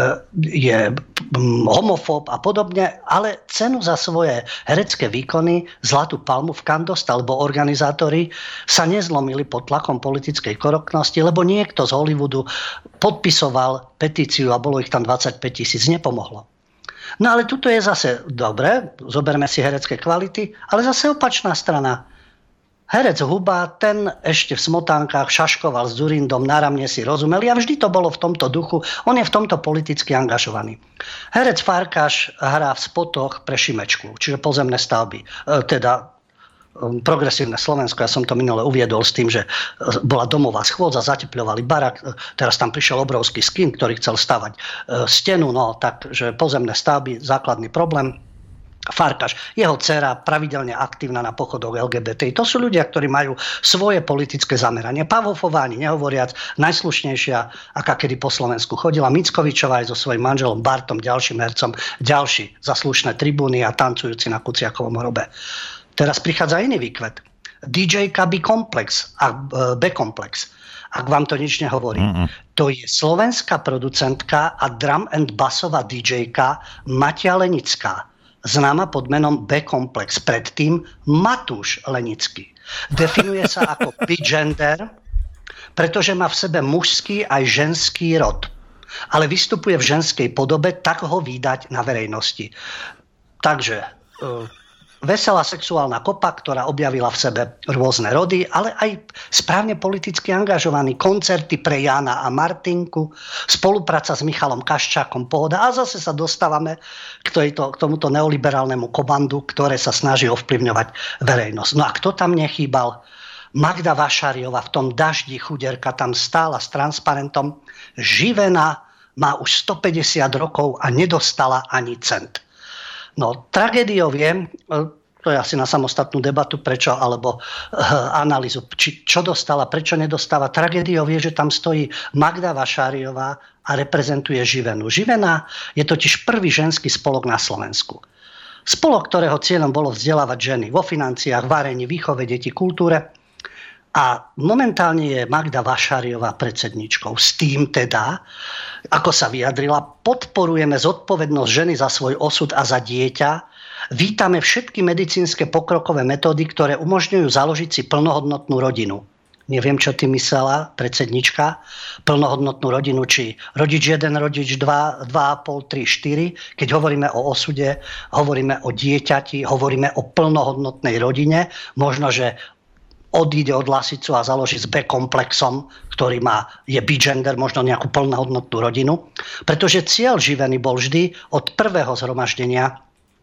je homofób a podobne, ale cenu za svoje herecké výkony, Zlatú palmu v Cannes dostal, lebo organizátori sa nezlomili pod tlakom politickej korektnosti, lebo niekto z Hollywoodu podpisoval petíciu a bolo ich tam dvadsaťpäť tisíc, nepomohlo. No ale tuto je zase dobre, zoberme si herecké kvality, ale zase opačná strana. Herec Huba, ten ešte v smotánkach šaškoval s Dzurindom, náramne si rozumeli a vždy to bolo v tomto duchu. On je v tomto politicky angažovaný. Herec Farkáš hrá v spotoch pre Šimečku, čiže pozemné stavby. E, teda Progresívne Slovensko, ja som to minule uviedol s tým, že bola domová schôdza, zatepľovali barak, teraz tam prišiel obrovský skin, ktorý chcel stavať e, stenu, no takže pozemné stavby, základný problém. Farkáš, jeho dcera pravidelne aktívna na pochodoch el gé bé té. To sú ľudia, ktorí majú svoje politické zameranie. Pavhofová, ani nehovoriac, najslušnejšia, aká kedy po Slovensku chodila. Mickovičová aj so svojím manželom Bartom, ďalším hercom, ďalší za slušné tribúny a tancujúci na Kuciakovom hrobe. Teraz prichádza iný výkvet. dý džejka B-komplex a B-komplex. Ak vám to nič nehovorí. Mm-mm. To je slovenská producentka a drum and bassová dý džejka Matia Lenická, známa pod menom B-komplex, predtým Matúš Lenický. Definuje sa ako bigender, pretože má v sebe mužský aj ženský rod. Ale vystupuje v ženskej podobe, tak ho vídať na verejnosti. Takže uh, veselá sexuálna kopa, ktorá objavila v sebe rôzne rody, ale aj správne politicky angažovaní. Koncerty pre Jána a Martinku, spolupráca s Michalom Kaščákom, pohoda. A zase sa dostávame k, tejto, k tomuto neoliberálnemu komandu, ktoré sa snaží ovplyvňovať verejnosť. No a kto tam nechýbal? Magda Vašáriová v tom daždi chuderka tam stála s transparentom. Živená, má už stopäťdesiat rokov a nedostala ani cent. No, tragédiou je, to je asi na samostatnú debatu, prečo, alebo uh, analýzu, či, čo dostala, prečo nedostáva. Tragédiou je, že tam stojí Magda Vašáriová a reprezentuje Živenu. Živena je totiž prvý ženský spolok na Slovensku. Spolok, ktorého cieľom bolo vzdelávať ženy vo financiách, varení, výchove detí, kultúre. A momentálne je Magda Vašáriová predsedničkou. S tým teda, ako sa vyjadrila, podporujeme zodpovednosť ženy za svoj osud a za dieťa. Vítame všetky medicínske pokrokové metódy, ktoré umožňujú založiť si plnohodnotnú rodinu. Neviem, čo ty myslela, predsednička. Plnohodnotnú rodinu, či rodič jeden, rodič dva, dva a pol, tri, štyri. Keď hovoríme o osude, hovoríme o dieťati, hovoríme o plnohodnotnej rodine. Možno, že odíde od Lasicu a založí s B-komplexom, ktorý má, je bigender, možno nejakú plnohodnotnú rodinu. Pretože cieľ Živeny bol vždy od prvého zhromaždenia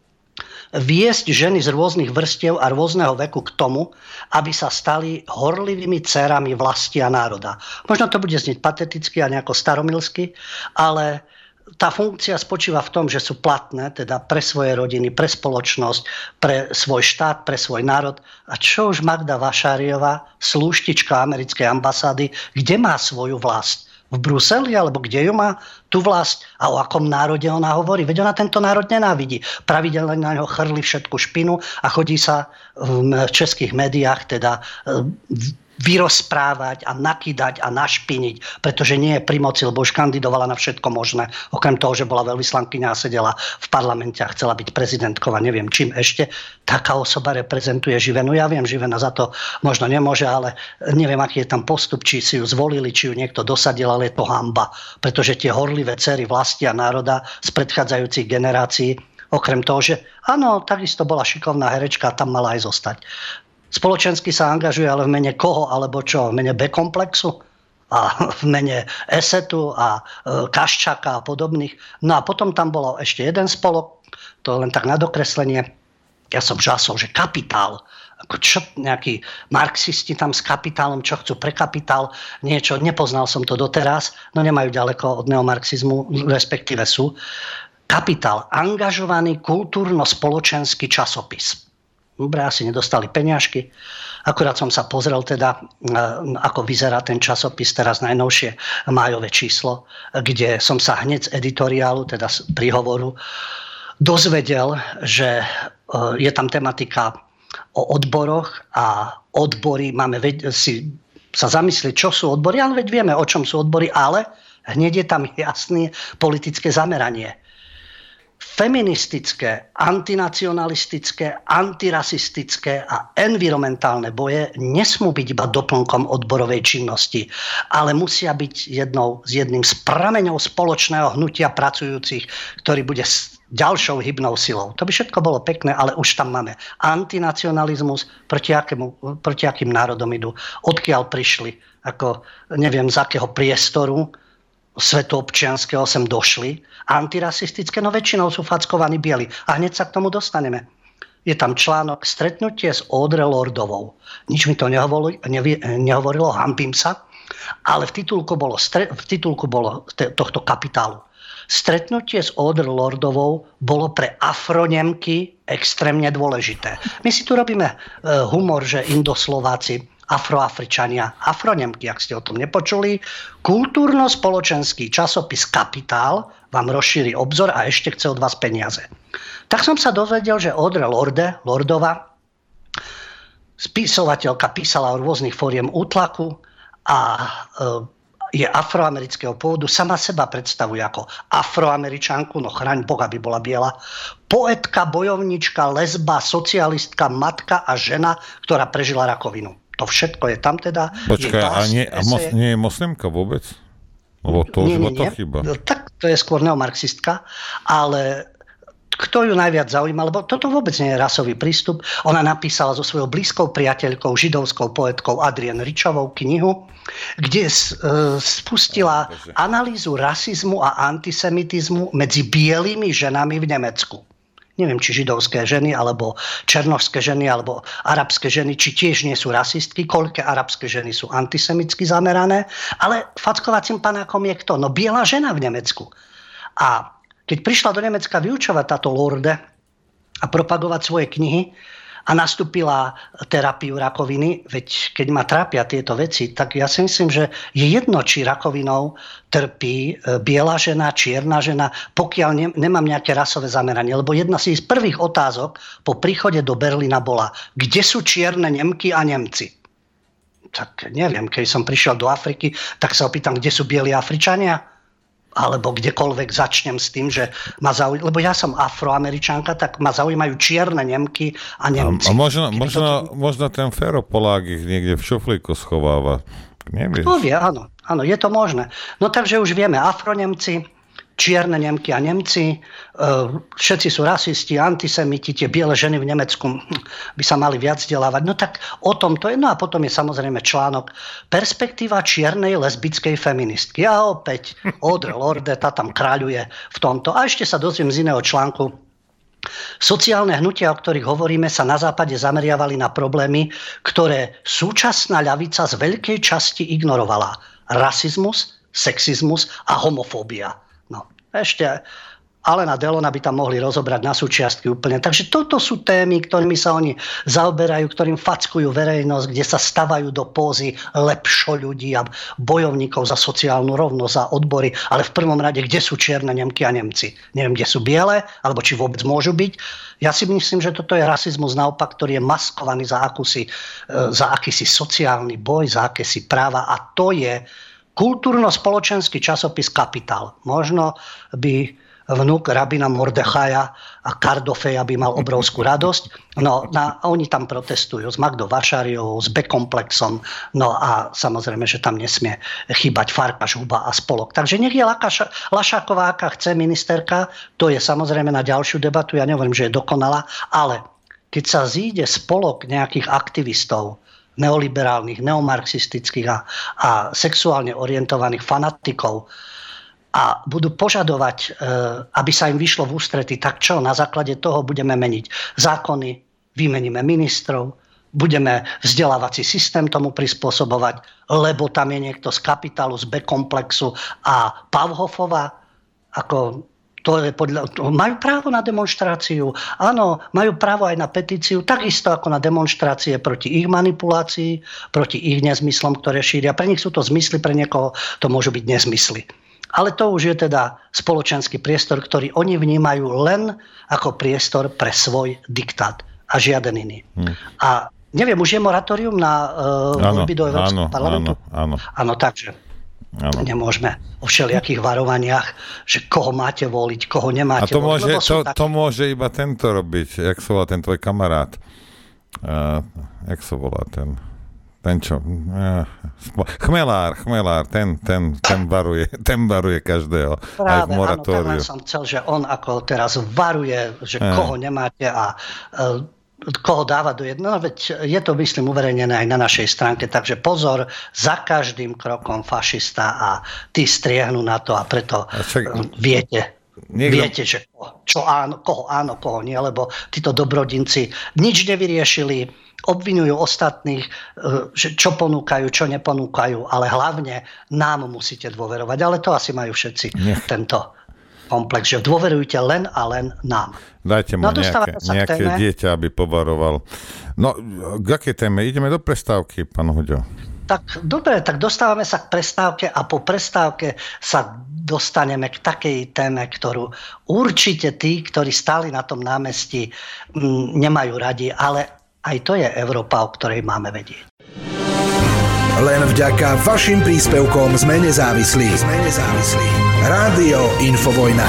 viesť ženy z rôznych vrstiev a rôzneho veku k tomu, aby sa stali horlivými dcérami vlasti a národa. Možno to bude znieť pateticky a nejako staromilsky, ale tá funkcia spočíva v tom, že sú platné teda pre svoje rodiny, pre spoločnosť, pre svoj štát, pre svoj národ. A čo už Magda Vašáriová, slúštička americkej ambasády, kde má svoju vlast? V Bruseli, alebo kde ju má tú vlast? A o akom národe ona hovorí? Veď ona tento národ nenávidí. Pravidelne na ňo chrli všetku špinu a chodí sa v českých médiách teda vyrozprávať a nakydať a našpiniť, pretože nie je pri moci, lebo už kandidovala na všetko možné. Okrem toho, že bola veľvyslankyňa a sedela v parlamente a chcela byť prezidentkou a neviem čím ešte. Taká osoba reprezentuje Živenu. Ja viem, Živena za to možno nemôže, ale neviem, aký je tam postup, či si ju zvolili, či ju niekto dosadil, ale je to hanba. Pretože tie horlivé dcery vlasti a národa z predchádzajúcich generácií, okrem toho, že áno, takisto bola šikovná herečka a tam mala aj zostať. Spoločensky sa angažuje, ale v mene koho, alebo čo? V mene B-komplexu? A v mene Esetu a e, Kaščaka a podobných. No a potom tam bolo ešte jeden spolok, to len tak na dokreslenie. Ja som žasol, že kapitál. Ako čo, nejakí marxisti tam s kapitálom, čo chcú pre kapitál, niečo, nepoznal som to doteraz, no nemajú ďaleko od neomarxizmu, respektíve sú. Kapitál, angažovaný kultúrno-spoločenský časopis. Dobre, asi nedostali peňažky. Akurát som sa pozrel teda, ako vyzerá ten časopis, teraz najnovšie májové číslo, kde som sa hneď z editoriálu, teda z príhovoru, dozvedel, že je tam tematika o odboroch a odbory, máme si sa zamyslieť, čo sú odbory, ale veď vieme, o čom sú odbory, ale hneď je tam jasné politické zameranie. Feministické, antinacionalistické, antirasistické a environmentálne boje nesmú byť iba doplnkom odborovej činnosti, ale musia byť jednou, jedným z prameňov spoločného hnutia pracujúcich, ktorý bude ďalšou hybnou silou. To by všetko bolo pekné, ale už tam máme antinacionalizmus, proti, akému, proti akým národom idú, odkiaľ prišli, ako neviem z akého priestoru svetoobčianskeho sem došli, antirasistické, no väčšinou sú fackovaní bieli. A hneď sa k tomu dostaneme. Je tam článok Stretnutie s Audre Lordovou. Nič mi to nehovorilo, nehovorilo, hanbím sa, ale v titulku bolo, v titulku bolo tohto kapitálu. Stretnutie s Audre Lordovou bolo pre Afronemky extrémne dôležité. My si tu robíme humor, že Indoslováci, Afroafričania, Afronemky, ak ste o tom nepočuli. Kultúrno-spoločenský časopis Kapitál vám rozšíri obzor a ešte chce od vás peniaze. Tak som sa dozvedel, že Audre Lorde, Lordova, spisovateľka, písala o rôznych fóriem útlaku a je afroamerického pôvodu. Sama seba predstavuje ako afroameričanku, no chraň Boh, aby bola biela. Poetka, bojovnička, lesba, socialistka, matka a žena, ktorá prežila rakovinu. To všetko je tam teda. Počkaj, a, nie, a mos, nie je moslimka vôbec? Lebo to už bolo to chyba. Tak to je skôr neomarxistka, ale kto ju najviac zaujíma, lebo toto vôbec nie je rasový prístup. Ona napísala so svojou blízkou priateľkou, židovskou poetkou Adrienne Richovou knihu, kde spustila analýzu rasizmu a antisemitizmu medzi bielými ženami v Nemecku. Neviem, či židovské ženy, alebo černošské ženy, alebo arabské ženy, či tiež nie sú rasistky, koľké arabské ženy sú antisemicky zamerané, ale fackovacím panákom je kto? No biela žena v Nemecku. A keď prišla do Nemecka vyučovať táto Lorde a propagovať svoje knihy a nastúpila terapiu rakoviny, veď keď ma trápia tieto veci, tak ja si myslím, že je jedno, či rakovinou trpí biela žena, čierna žena, pokiaľ ne, nemám nejaké rasové zameranie. Lebo jedna z prvých otázok po príchode do Berlína bola, kde sú čierne Nemky a Nemci? Tak neviem, keď som prišiel do Afriky, tak sa opýtam, kde sú bieli Afričania? Alebo kdekoľvek začnem s tým, že ma zaujíma, lebo ja som Afroameričanka, tak ma zaujímajú čierne Nemky a Nemci. A, a možno, možno, to... možno ten Feropolák ich niekde v šuflíku schováva. Nevieš. Kto vie, áno, áno, je to možné. No takže už vieme, Afronemci, čierne Nemky a Nemci, všetci sú rasisti, antisemiti, tie biele ženy v Nemecku by sa mali viac vzdelávať. No tak o tom to je. No a potom je samozrejme článok Perspektíva čiernej lesbickej feministky. A opäť Audre Lorde, tá tam kráľuje v tomto. A ešte sa dozviem z iného článku. Sociálne hnutia, o ktorých hovoríme, sa na západe zameriavali na problémy, ktoré súčasná ľavica z veľkej časti ignorovala. Rasizmus, sexizmus a homofóbia. No, ešte Alena Delona by tam mohli rozobrať na súčiastky úplne. Takže toto sú témy, ktorými sa oni zaoberajú, ktorým fackujú verejnosť, kde sa stavajú do pózy lepšo ľudí a bojovníkov za sociálnu rovnosť, za odbory, ale v prvom rade, kde sú čierne Nemky a Nemci. Neviem, kde sú biele, alebo či vôbec môžu byť. Ja si myslím, že toto je rasizmus naopak, ktorý je maskovaný za, akúsi, za akýsi sociálny boj, za akési práva a to je kultúrno-spoločenský časopis Kapitál. Možno by vnúk rabina Mordechaja a Kardofeja by mal obrovskú radosť. No na, oni tam protestujú s Magdou Vašáriovou, s B-komplexom, no a samozrejme, že tam nesmie chýbať Farkáš, Huba a spolok. Takže nech je Lakaša, Lašáková, aká chce ministerka, to je samozrejme na ďalšiu debatu, ja nehovorím, že je dokonalá, ale keď sa zíde spolok nejakých aktivistov, neoliberálnych, neomarxistických a, a sexuálne orientovaných fanatikov, a budú požadovať, aby sa im vyšlo v ústrety, tak čo, na základe toho budeme meniť zákony, vymeníme ministrov, budeme vzdelávací systém tomu prispôsobovať, lebo tam je niekto z Kapitálu, z B-komplexu a Pavhofova, ako to je podľa, majú právo na demonštráciu, áno, majú právo aj na petíciu, takisto ako na demonštrácie proti ich manipulácii, proti ich nezmyslom, ktoré šíria. Pre nich sú to zmysly, pre niekoho to môžu byť nezmysly. Ale to už je teda spoločenský priestor, ktorý oni vnímajú len ako priestor pre svoj diktát a žiaden iný. Hmm. A neviem, už je moratórium na uh, voľby do Európskeho parlamentu? Áno, áno. Áno, takže áno. Nemôžeme o všelijakých varovaniach, že koho máte voliť, koho nemáte voliť. A to, voliť, môže, to, tak... to môže iba tento robiť, jak sa volá ten tvoj kamarát. Uh, jak sa volá ten... Ten čo? Chmelár, chmelár, ten, ten, ten, varuje, ten varuje každého. Práve, aj v moratóriu. Áno, som chcel, že on ako teraz varuje, že e. koho nemáte a uh, koho dáva do jedného. No, veď je to, myslím, uverejnené aj na našej stránke. Takže pozor, za každým krokom fašista a tí striehnú na to a preto a však... viete. Niekto... Viete, že čo áno, koho áno, koho nie, lebo títo dobrodinci nič nevyriešili, obvinujú ostatných, že čo ponúkajú, čo neponúkajú, ale hlavne nám musíte dôverovať. Ale to asi majú všetci Nech. tento komplex, že dôverujte len a len nám. Dajte mu no, nejaké, nejaké dieťa, aby povaroval. No, k akej téme? Ideme do prestávky, pán Huďo. Tak dobre, tak dostávame sa k prestávke a po prestávke sa dostaneme k takej téme, ktorú určite tí, ktorí stáli na tom námestí, m, nemajú radi, ale aj to je Európa, o ktorej máme vedieť. Len vďaka vašim príspevkom sme nezávislí. Sme nezávislí. Rádio Infovojna.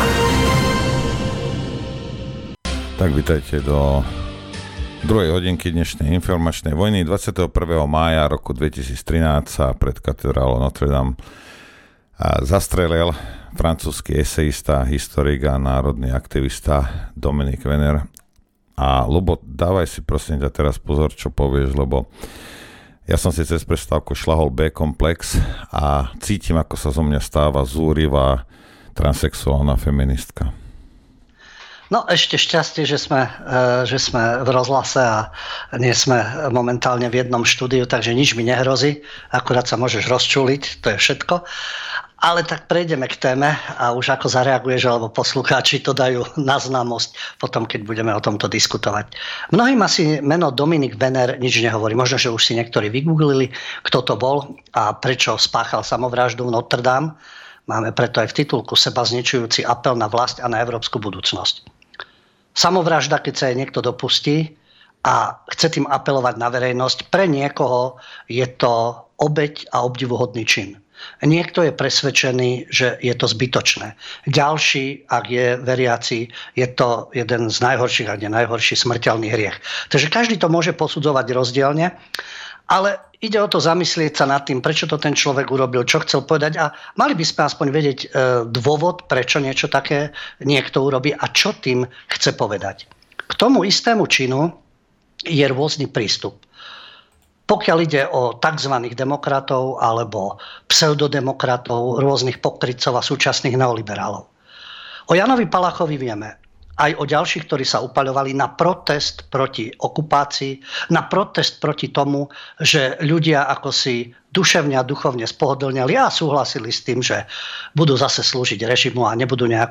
Tak vítajte do druhej hodinky dnešnej informačnej vojny. dvadsiateho prvého mája roku dvetisíctrinásť sa pred katedrálou Notre Dame zastrelil francúzsky esejista, historik a národný aktivista Dominique Venner. A Lubo, dávaj si prosím ťa teraz pozor, čo povieš, lebo ja som si cez prestávku šľahol B-komplex a cítim, ako sa zo mňa stáva zúrivá transsexuálna feministka. No ešte šťastie, že sme, že sme v rozhlase a nie sme momentálne v jednom štúdiu, takže nič mi nehrozí, akurát sa môžeš rozčuliť, to je všetko. Ale tak prejdeme k téme a už ako zareaguješ, alebo poslucháči to dajú na známosť potom, keď budeme o tomto diskutovať. Mnohým asi meno Dominique Venner nič nehovorí. Možno, že už si niektorí vygooglili, kto to bol a prečo spáchal samovraždu v Notre Dame. Máme preto aj v titulku seba zničujúci apel na vlast a na európsku budúcnosť. Samovražda, keď sa jej niekto dopustí a chce tým apelovať na verejnosť, pre niekoho je to obeť a obdivuhodný čin. Niekto je presvedčený, že je to zbytočné. Ďalší, ak je veriaci, je to jeden z najhorších, ak nie najhorší smrteľný hriech. Takže každý to môže posudzovať rozdielne, ale ide o to zamyslieť sa nad tým, prečo to ten človek urobil, čo chcel povedať a mali by sme aspoň vedieť e, dôvod, prečo niečo také niekto urobí a čo tým chce povedať. K tomu istému činu je rôzny prístup. Pokiaľ ide o tzv. Demokratov alebo pseudodemokratov, rôznych pokrytcov a súčasných neoliberálov. O Janovi Palachovi vieme, aj o ďalších, ktorí sa upaľovali na protest proti okupácii, na protest proti tomu, že ľudia ako si duševne a duchovne spohodlňali a súhlasili s tým, že budú zase slúžiť režimu a nebudú nejako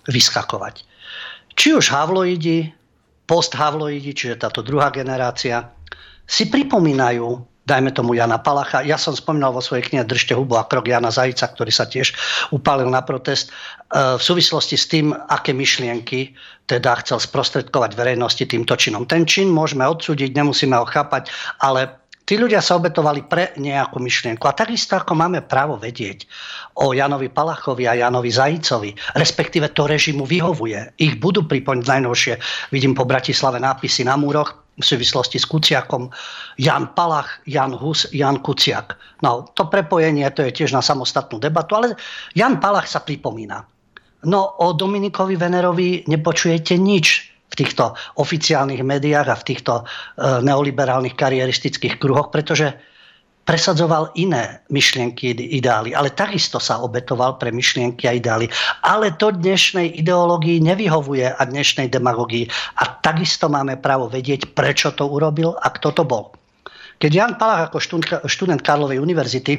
vyskakovať. Či už havloidi, post-havloidi, čiže táto druhá generácia, si pripomínajú, dajme tomu Jana Palacha. Ja som spomínal vo svojej knihe Držte hubu a krok Jana Zajíca, ktorý sa tiež upálil na protest v súvislosti s tým, aké myšlienky teda chcel sprostredkovať verejnosti týmto činom. Ten čin môžeme odsúdiť, nemusíme ho chápať, ale tí ľudia sa obetovali pre nejakú myšlienku. A takisto ako máme právo vedieť o Janovi Palachovi a Janovi Zajícovi, respektíve to režimu vyhovuje. Ich budú pripomínať najnovšie. Vidím po Bratislave nápisy na múroch v súvislosti s Kuciakom. Jan Palach, Jan Hus, Jan Kuciak. No, to prepojenie, to je tiež na samostatnú debatu, ale Jan Palach sa pripomína. No, o Dominikovi Venerovi nepočujete nič v týchto oficiálnych médiách a v týchto neoliberálnych kariéristických kruhoch, pretože presadzoval iné myšlienky, ideály, ale takisto sa obetoval pre myšlienky a ideály. Ale to dnešnej ideológii nevyhovuje a dnešnej demagógii. A takisto máme právo vedieť, prečo to urobil a kto to bol. Keď Jan Palach ako študent Karlovej univerzity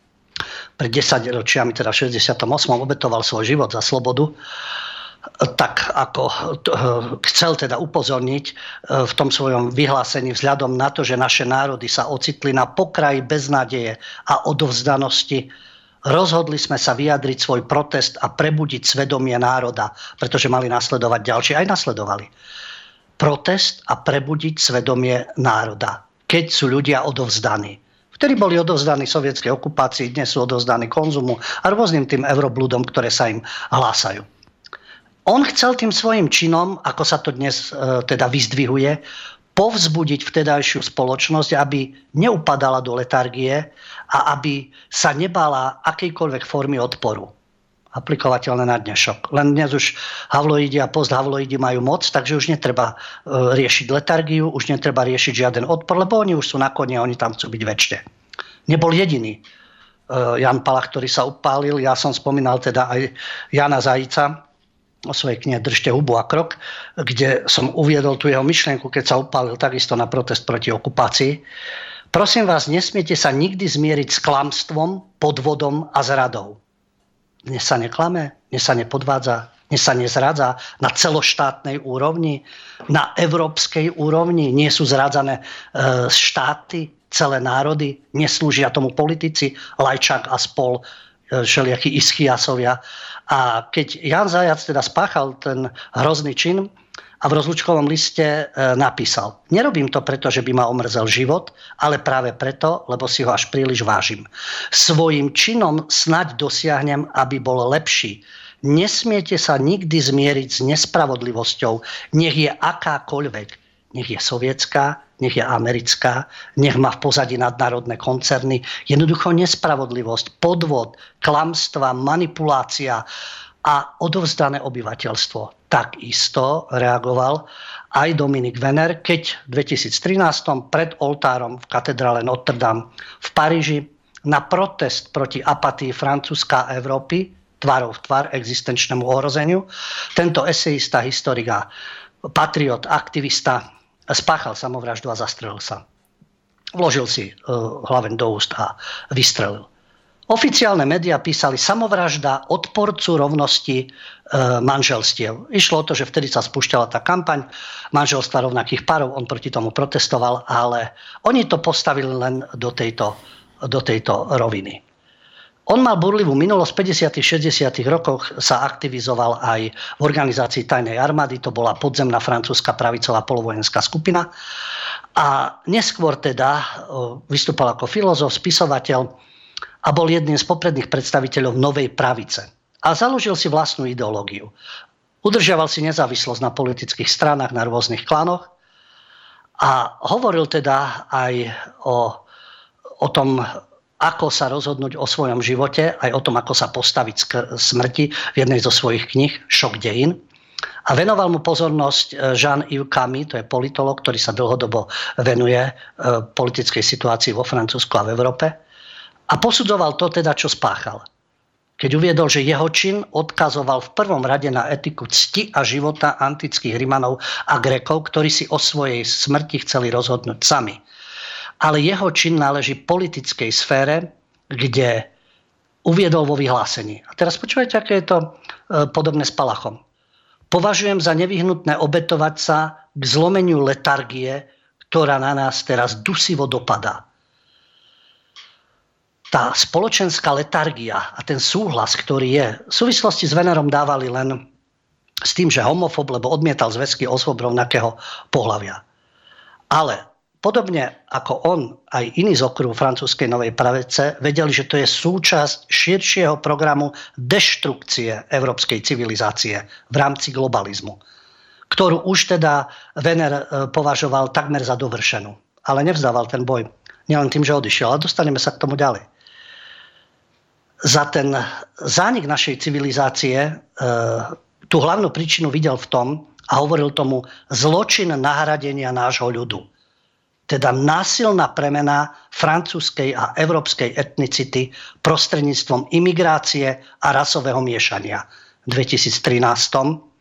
pred desaťročiami, teda v šesťdesiatom ôsmom obetoval svoj život za slobodu, tak ako chcel teda upozorniť v tom svojom vyhlásení vzhľadom na to, že naše národy sa ocitli na pokraji beznádeje a odovzdanosti, rozhodli sme sa vyjadriť svoj protest a prebudiť svedomie národa, pretože mali nasledovať ďalšie, aj nasledovali. Protest a prebudiť svedomie národa, keď sú ľudia odovzdaní. Vtedy boli odovzdaní sovietskej okupácii, dnes sú odovzdaní konzumu a rôznym tým euroblúdom, ktoré sa im hlásajú. On chcel tým svojim činom, ako sa to dnes e, teda vyzdvihuje, povzbudiť vtedajšiu spoločnosť, aby neupadala do letargie a aby sa nebala akejkoľvek formy odporu. Aplikovateľné na dnešok. Len dnes už havloidi a posthavloidi majú moc, takže už netreba e, riešiť letargiu, už netreba riešiť žiaden odpor, lebo oni už sú na koni a oni tam chcú byť večne. Nebol jediný e, Jan Palach, ktorý sa upálil. Ja som spomínal teda aj Jana Zajíca o svojej knihe Držte hubu a krok, kde som uviedol tú jeho myšlienku, keď sa upálil takisto na protest proti okupácii. Prosím vás, nesmiete sa nikdy zmieriť s klamstvom, podvodom a zradou. Dnes sa neklame, dnes sa nepodvádza, dnes sa nezradza na celoštátnej úrovni, na európskej úrovni. Nie sú zradzané e, štáty, celé národy, neslúžia tomu politici, Lajčák a spol, e, všelijakí Ischiasovia. A keď Jan Zajac teda spáchal ten hrozný čin a v rozlúčkovom liste e, napísal: nerobím to preto, že by ma omrzel život, ale práve preto, lebo si ho až príliš vážim. Svojím činom snaď dosiahnem, aby bol lepší. Nesmiete sa nikdy zmieriť s nespravodlivosťou, nech je akákoľvek. Nech je sovietská, nech je americká, nech má v pozadí nadnárodné koncerny. Jednoducho nespravodlivosť, podvod, klamstva, manipulácia a odovzdané obyvateľstvo. Takisto reagoval aj Dominik Venner, keď v dvetisíctrinásť pred oltárom v katedrále Notre Dame v Paríži na protest proti apatii Francúzska a Európy, tvárou v tvár existenčnému ohrozeniu, tento esejista, historik a patriot, aktivista spáchal samovraždu a zastrelil sa. Vložil si uh, hlaveň do úst a vystrelil. Oficiálne médiá písali samovražda odporcu rovnosti e, manželstiev. Išlo o to, že vtedy sa spúšťala tá kampaň manželstva rovnakých párov, on proti tomu protestoval, ale oni to postavili len do tejto, do tejto roviny. On mal burlivú minulosť, v päťdesiatych šesťdesiatych rokoch sa aktivizoval aj v organizácii tajnej armády, to bola podzemná francúzska pravicová polovojenská skupina. A neskôr teda vystúpal ako filozof, spisovateľ, a bol jedným z popredných predstaviteľov novej pravice. A založil si vlastnú ideológiu. Udržiaval si nezávislosť na politických stranách, na rôznych klanoch a hovoril teda aj o, o tom, ako sa rozhodnúť o svojom živote, aj o tom, ako sa postaviť k smrti v jednej zo svojich kníh Šok dejín. A venoval mu pozornosť Jean-Yves Camus, to je politolog, ktorý sa dlhodobo venuje politickej situácii vo Francúzsku a v Európe. A posudzoval to teda, čo spáchal. Keď uviedol, že jeho čin odkazoval v prvom rade na etiku cti a života antických Rimanov a Grékov, ktorí si o svojej smrti chceli rozhodnúť sami. Ale jeho čin náleží politickej sfére, kde uviedol vo vyhlásení. A teraz počúvajte, aké je to podobné s Palachom. Považujem za nevyhnutné obetovať sa k zlomeniu letargie, ktorá na nás teraz dusivo dopadá. Tá spoločenská letargia a ten súhlas, ktorý je, v súvislosti s Venerom dávali len s tým, že homofob, lebo odmietal zväzky osôb rovnakého pohlavia. Ale podobne ako on, aj iní z okruhu francúzskej Novej pravice vedeli, že to je súčasť širšieho programu deštrukcie európskej civilizácie v rámci globalizmu, ktorú už teda Vener považoval takmer za dovršenú. Ale nevzdával ten boj. Nielen tým, že odišiel. Ale dostaneme sa k tomu ďalej. Za ten zánik našej civilizácie e, tú hlavnú príčinu videl v tom a hovoril tomu zločin nahradenia nášho ľudu. Teda násilná premena francúzskej a európskej etnicity prostredníctvom imigrácie a rasového miešania. V dvetisíctrinásť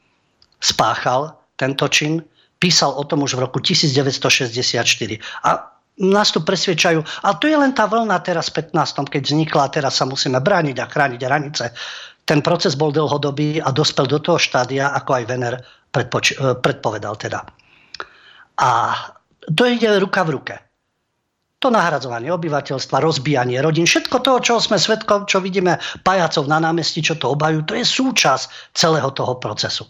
spáchal tento čin, písal o tom už v roku devätnásťstošesťdesiatštyri. A nás tu presvedčajú, ale to je len tá vlna teraz v pätnástom keď vznikla a teraz sa musíme brániť a chrániť hranice. Ten proces bol dlhodobý a dospel do toho štádia, ako aj Vener predpoč- predpovedal teda. A to ide ruka v ruke. To nahradzovanie obyvateľstva, rozbíjanie rodín, všetko toho, čo sme svedkom, čo vidíme pajacov na námestí, čo to obhajujú, to je súčasť celého toho procesu.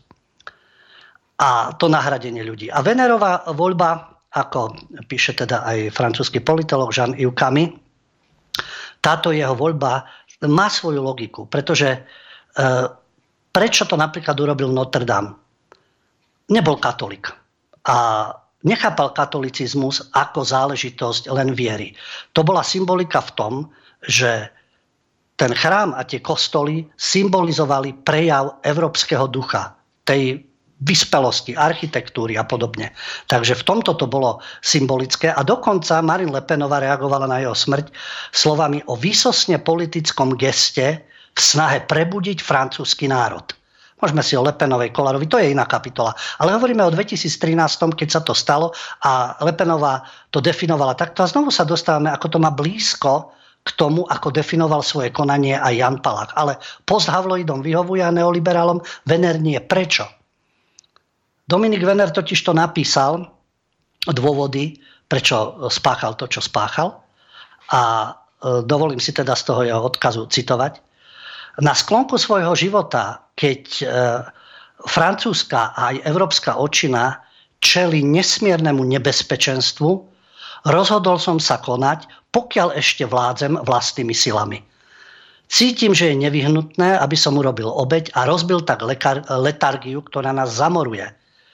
A to nahradenie ľudí. A Venerová voľba, ako píše teda aj francúzsky politolog Jean-Yves Camus, táto jeho voľba má svoju logiku, pretože e, prečo to napríklad urobil Notre Dame? Nebol katolík a nechápal katolicizmus ako záležitosť len viery. To bola symbolika v tom, že ten chrám a tie kostoly symbolizovali prejav európskeho ducha, tej vyspelosti, architektúry a podobne. Takže v tomto to bolo symbolické a dokonca Marine Le Penová reagovala na jeho smrť slovami o výsostne politickom geste v snahe prebudiť francúzsky národ. Môžeme si o Le Penovej, Kolárovi, to je iná kapitola. Ale hovoríme o dvetisíctrinásť, keď sa to stalo a Le Penová to definovala takto. A znovu sa dostávame, ako to má blízko k tomu, ako definoval svoje konanie aj Jan Palach. Ale posthavloidom vyhovuje a neoliberálom Vener nie. Prečo? Dominik Venner totiž to napísal dôvody, prečo spáchal to, čo spáchal. A dovolím si teda z toho jeho odkazu citovať. Na sklonku svojho života, keď e, francúzska a aj európska očina čeli nesmiernemu nebezpečenstvu, rozhodol som sa konať, pokiaľ ešte vládzem vlastnými silami. Cítim, že je nevyhnutné, aby som urobil obeť a rozbil tak lekar, letargiu, ktorá nás zamoruje.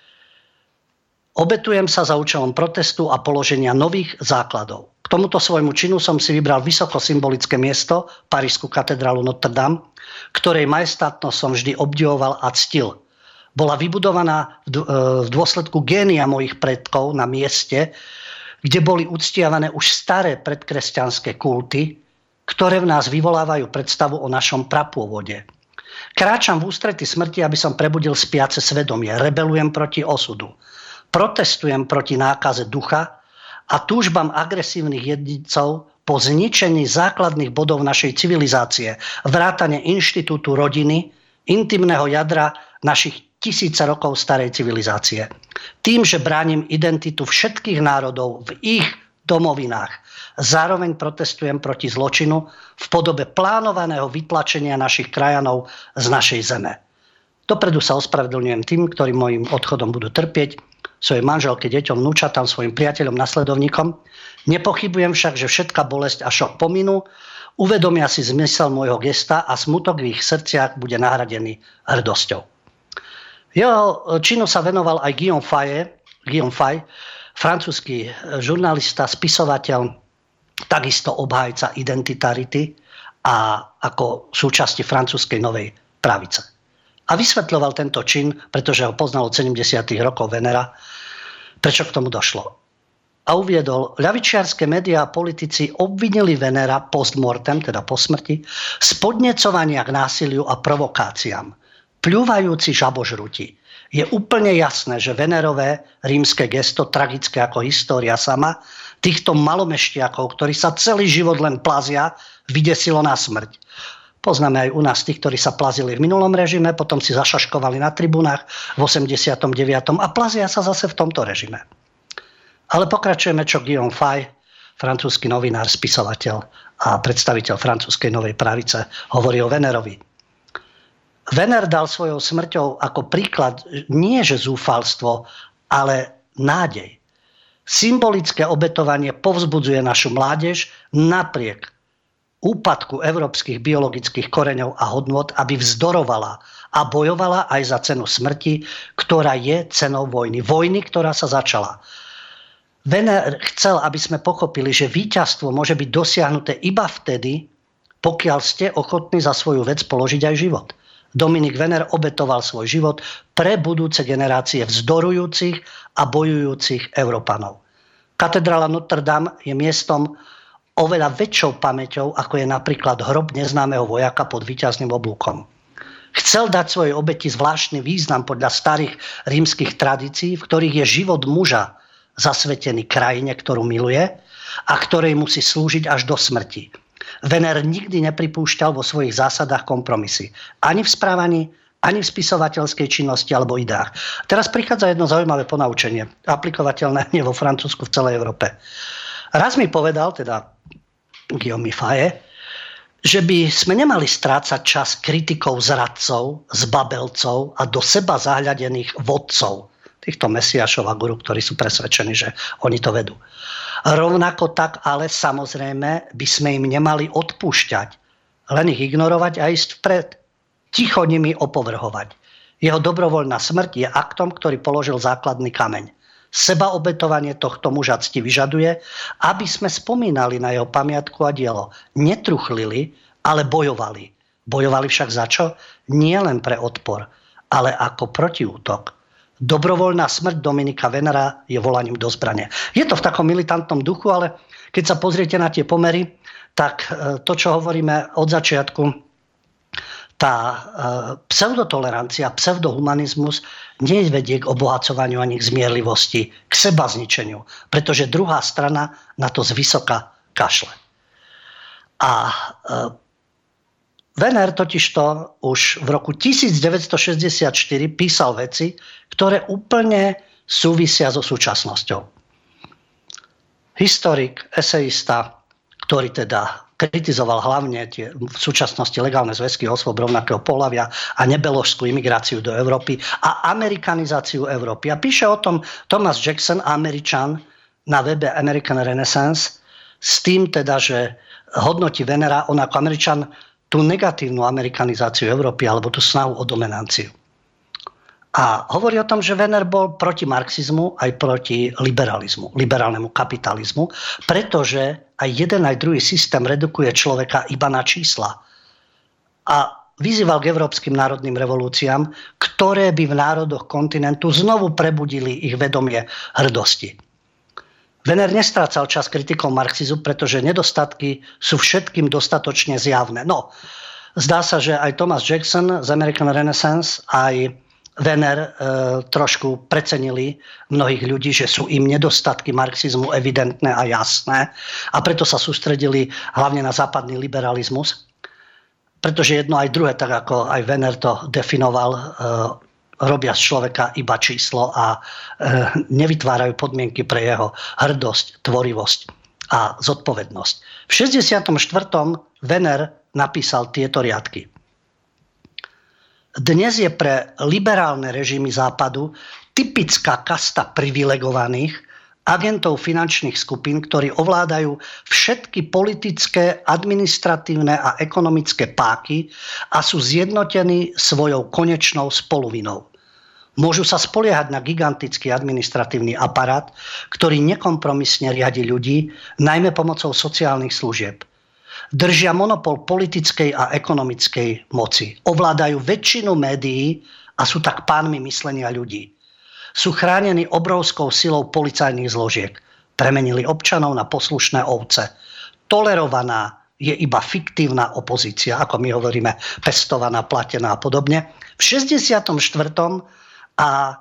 Obetujem sa za účelom protestu a položenia nových základov. K tomuto svojmu činu som si vybral vysoko symbolické miesto, Parížskú katedrálu Notre Dame, ktorej majestátnosť som vždy obdivoval a ctil. Bola vybudovaná v dôsledku génia mojich predkov na mieste, kde boli uctiavané už staré predkresťanské kulty, ktoré v nás vyvolávajú predstavu o našom prapôvode. Kráčam v ústrety smrti, aby som prebudil spiace svedomie. Rebelujem proti osudu. Protestujem proti nákaze ducha a túžbám agresívnych jedincov po zničení základných bodov našej civilizácie, vrátane inštitútu rodiny, intimného jadra našich tisíce rokov starej civilizácie. Tým, že bránim identitu všetkých národov v ich domovinách, zároveň protestujem proti zločinu v podobe plánovaného vytlačenia našich krajanov z našej zeme. Dopredu sa ospravedlňujem tým, ktorí môjim odchodom budú trpieť, svojej manželke, deťom, vnúčatám, svojim priateľom, nasledovníkom. Nepochybujem však, že všetká bolesť a šok pominú, uvedomia si zmysel môjho gesta a smutok v ich srdciach bude nahradený hrdosťou. Jeho činu sa venoval aj Guillaume Faye, Guillaume Faye, francúzsky žurnalista, spisovateľ, takisto obhájca identitarity a ako súčasti francúzskej novej pravice. A vysvetľoval tento čin, pretože ho poznal od sedemdesiatych rokov Venera, prečo k tomu došlo. A uviedol, ľavičiarske médiá a politici obvinili Venera postmortem, teda po smrti, z podnecovania k násiliu a provokáciám, pľúvajúci žabožruti. Je úplne jasné, že Venerové rímske gesto, tragické ako história sama, týchto malomeštiakov, ktorí sa celý život len plazia, vydesilo na smrť. Poznáme aj u nás tých, ktorí sa plazili v minulom režime, potom si zašaškovali na tribunách v osemdesiatom deviatom a plazia sa zase v tomto režime. Ale pokračujeme, čo Guillaume Fay, francúzsky novinár, spisovateľ a predstaviteľ francúzskej novej pravice, hovorí o Vénerovi. Véner dal svojou smrťou ako príklad nie že zúfalstvo, ale nádej. Symbolické obetovanie povzbudzuje našu mládež napriek úpadku európskych biologických koreňov a hodnôt, aby vzdorovala a bojovala aj za cenu smrti, ktorá je cenou vojny. Vojny, ktorá sa začala. Véner chcel, aby sme pochopili, že víťazstvo môže byť dosiahnuté iba vtedy, pokiaľ ste ochotní za svoju vec položiť aj život. Dominik Véner obetoval svoj život pre budúce generácie vzdorujúcich a bojujúcich Európanov. Katedrála Notre Dame je miestom oveľa väčšou pamäťou, ako je napríklad hrob neznámeho vojaka pod víťazným oblúkom. Chcel dať svojej obeti zvláštny význam podľa starých rímskych tradícií, v ktorých je život muža zasvetený krajine, ktorú miluje a ktorej musí slúžiť až do smrti. Véner nikdy nepripúšťal vo svojich zásadách kompromisy. Ani v správaní, ani v spisovateľskej činnosti alebo ideách. Teraz prichádza jedno zaujímavé ponaučenie, aplikovateľné nie vo Francúzsku, v celej Európe. Raz mi povedal, teda Guillaume Fay, že by sme nemali strácať čas kritikou zradcov, zbabelcov a do seba zahľadených vodcov, týchto mesiašov a guru, ktorí sú presvedčení, že oni to vedú. Rovnako tak, ale samozrejme, by sme im nemali odpúšťať, len ich ignorovať a ísť vpred. Ticho nimi opovrhovať. Jeho dobrovoľná smrť je aktom, ktorý položil základný kameň. Sebaobetovanie tohto muža cti vyžaduje, aby sme spomínali na jeho pamiatku a dielo. Netruchlili, ale bojovali. Bojovali však za čo? Nie len pre odpor, ale ako protiútok. Dobrovoľná smrť Dominika Vénera je volaním do zbrane. Je to v takom militantnom duchu, ale keď sa pozriete na tie pomery, tak to, čo hovoríme od začiatku, tá pseudotolerancia, pseudohumanizmus nevedie k obohacovaniu ani k zmierlivosti, k seba zničeniu, pretože druhá strana na to zvysoka kašle. A Véner totižto už v roku devätnásťstošesťdesiatštyri písal veci, ktoré úplne súvisia so súčasnosťou. Historik, eseista, ktorý teda kritizoval hlavne tie v súčasnosti legálne zväzky osôb rovnakého pohlavia a nebeložskú imigráciu do Európy a amerikanizáciu Európy. A píše o tom Thomas Jackson, Američan, na webe American Renaissance, s tým teda, že hodnotí Vénera, on ako Američan, tú negatívnu amerikanizáciu Európy alebo tú snahu o dominanciu. A hovorí o tom, že Véner bol proti marxizmu aj proti liberalizmu, liberálnemu kapitalizmu, pretože aj jeden aj druhý systém redukuje človeka iba na čísla. A vyzýval k európskym národným revolúciám, ktoré by v národoch kontinentu znovu prebudili ich vedomie hrdosti. Véner nestrácal čas kritikou marxizmu, pretože nedostatky sú všetkým dostatočne zjavné. No, zdá sa, že aj Thomas Jackson z American Renaissance, aj Véner e, trošku precenili mnohých ľudí, že sú im nedostatky marxizmu evidentné a jasné a preto sa sústredili hlavne na západný liberalizmus, pretože jedno aj druhé, tak ako aj Véner to definoval, e, robia z človeka iba číslo a e, nevytvárajú podmienky pre jeho hrdosť, tvorivosť a zodpovednosť. V šesťdesiatom štvrtom Véner napísal tieto riadky. Dnes je pre liberálne režimy západu typická kasta privilegovaných agentov finančných skupín, ktorí ovládajú všetky politické, administratívne a ekonomické páky a sú zjednotení svojou konečnou spoluvinou. Môžu sa spoliehať na gigantický administratívny aparát, ktorý nekompromisne riadi ľudí, najmä pomocou sociálnych služieb. Držia monopol politickej a ekonomickej moci. Ovládajú väčšinu médií a sú tak pánmi myslenia ľudí. Sú chránení obrovskou silou policajných zložiek. Premenili občanov na poslušné ovce. Tolerovaná je iba fiktívna opozícia, ako my hovoríme, pestovaná, platená a podobne. V šesťdesiatom štvrtom a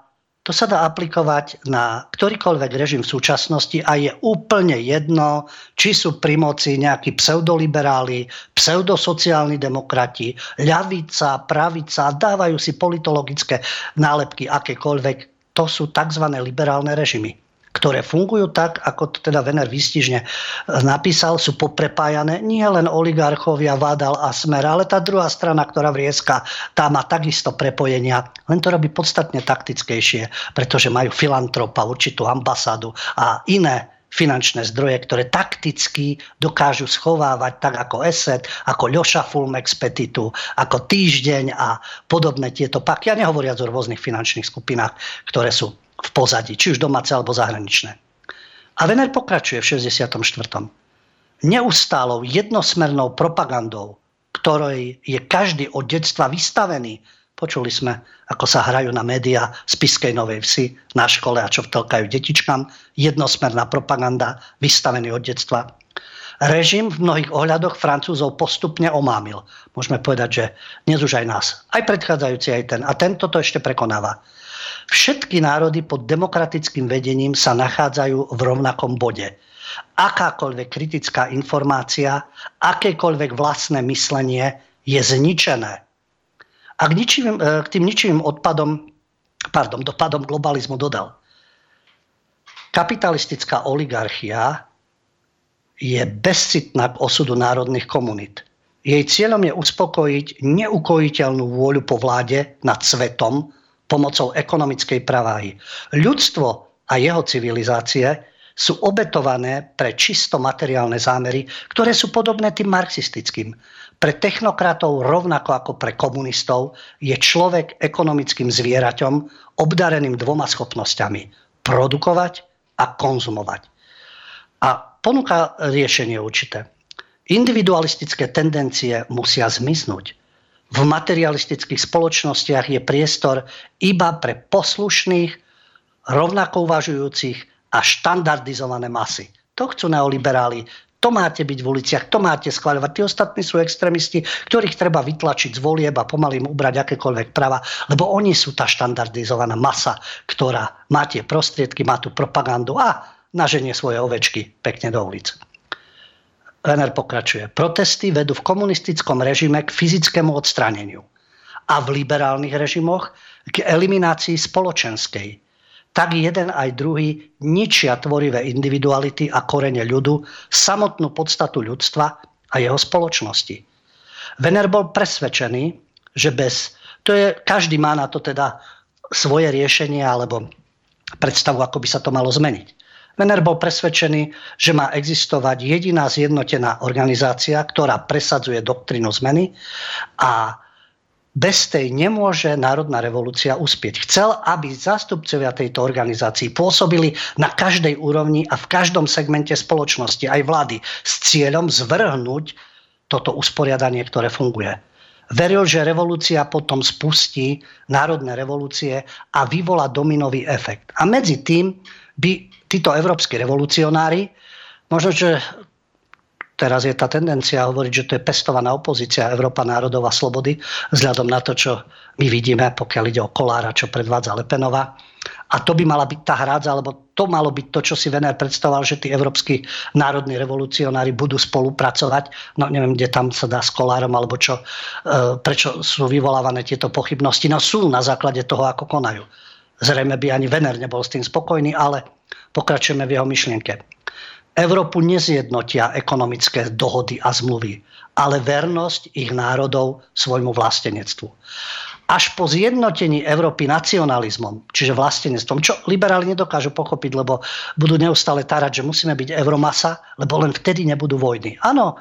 To sa dá aplikovať na ktorýkoľvek režim v súčasnosti a je úplne jedno, či sú pri moci nejakí pseudoliberáli, pseudosociálni demokrati, ľavica, pravica, dávajú si politologické nálepky akékoľvek. To sú tzv. Liberálne režimy, ktoré fungujú tak, ako to teda Vener výstižne napísal, sú poprepájané nie len oligarchovia, Vádal a Smer, ale tá druhá strana, ktorá vrieska, tá má takisto prepojenia, len to robí podstatne taktickejšie, pretože majú filantropa, určitú ambasádu a iné finančné zdroje, ktoré takticky dokážu schovávať tak ako Eset, ako Ľoša Fulmex Petitu, ako Týždeň a podobné tieto paky. Ja nehovoriac o rôznych finančných skupinách, ktoré sú v pozadí, či už domáce alebo zahraničné. A Vener pokračuje v šesťdesiatom štvrtom Neustálou jednosmernou propagandou, ktorej je každý od detstva vystavený. Počuli sme, ako sa hrajú na médiá z Spišskej Novej Vsi na škole a čo vtlkajú detičkám. Jednosmerná propaganda, vystavený od detstva. Režim v mnohých ohľadoch Francúzov postupne omámil. Môžeme povedať, že dnes už aj nás. Aj predchádzajúci, aj ten. A tento to ešte prekonáva. Všetky národy pod demokratickým vedením sa nachádzajú v rovnakom bode. Akákoľvek kritická informácia, akékoľvek vlastné myslenie je zničené. A k, ničivým, k tým ničivým odpadom, pardon, dopadom globalizmu dodal. Kapitalistická oligarchia je bezcitná k osudu národných komunít. Jej cieľom je uspokojiť neukojiteľnú vôľu po vláde nad svetom pomocou ekonomickej praváhy. Ľudstvo a jeho civilizácie sú obetované pre čisto materiálne zámery, ktoré sú podobné tým marxistickým. Pre technokratov rovnako ako pre komunistov je človek ekonomickým zvieraťom obdareným dvoma schopnosťami: produkovať a konzumovať. A ponúka riešenie určité. Individualistické tendencie musia zmiznúť. V materialistických spoločnostiach je priestor iba pre poslušných, rovnako uvažujúcich a štandardizované masy. To chcú neoliberáli. To máte byť v uliciach, to máte schvaľovať. Tí ostatní sú extrémisti, ktorých treba vytlačiť z volieb a pomaly im ubrať akékoľvek práva, lebo oni sú tá štandardizovaná masa, ktorá má tie prostriedky, má tú propagandu a naženie svoje ovečky pekne do ulic. Vener pokračuje. Protesty vedú v komunistickom režime k fyzickému odstráneniu a v liberálnych režimoch k eliminácii spoločenskej. Tak jeden aj druhý ničia tvorivé individuality a korene ľudu, samotnú podstatu ľudstva a jeho spoločnosti. Vener bol presvedčený, že bez... To je, každý má na to teda svoje riešenie alebo predstavu, ako by sa to malo zmeniť. Vener bol presvedčený, že má existovať jediná zjednotená organizácia, ktorá presadzuje doktrínu zmeny a bez tej nemôže národná revolúcia uspieť. Chcel, aby zástupcovia tejto organizácii pôsobili na každej úrovni a v každom segmente spoločnosti, aj vlády, s cieľom zvrhnúť toto usporiadanie, ktoré funguje. Veril, že revolúcia potom spustí národné revolúcie a vyvolá dominový efekt. A medzi tým by títo európski revolucionári, možno, že teraz je tá tendencia hovoriť, že to je pestovaná opozícia Európa národov a slobody, vzhľadom na to, čo my vidíme, pokiaľ ide o Kollára, čo predvádza Le Penová. A to by mala byť tá hrádza, alebo to malo byť to, čo si Vener predstavoval, že tí európski národní revolucionári budú spolupracovať. No neviem, kde tam sa dá s Kollárom, alebo čo, prečo sú vyvolávané tieto pochybnosti. No sú na základe toho, ako konajú. Zrejme by ani Vener nebol s tým spokojný, ale pokračujeme v jeho myšlienke. Európu nezjednotia ekonomické dohody a zmluvy, ale vernosť ich národov svojmu vlastenectvu. Až po zjednotení Európy nacionalizmom, čiže vlastenectvom, čo liberáli nedokážu pochopiť, lebo budú neustále tárať, že musíme byť euromasa, lebo len vtedy nebudú vojny. Áno,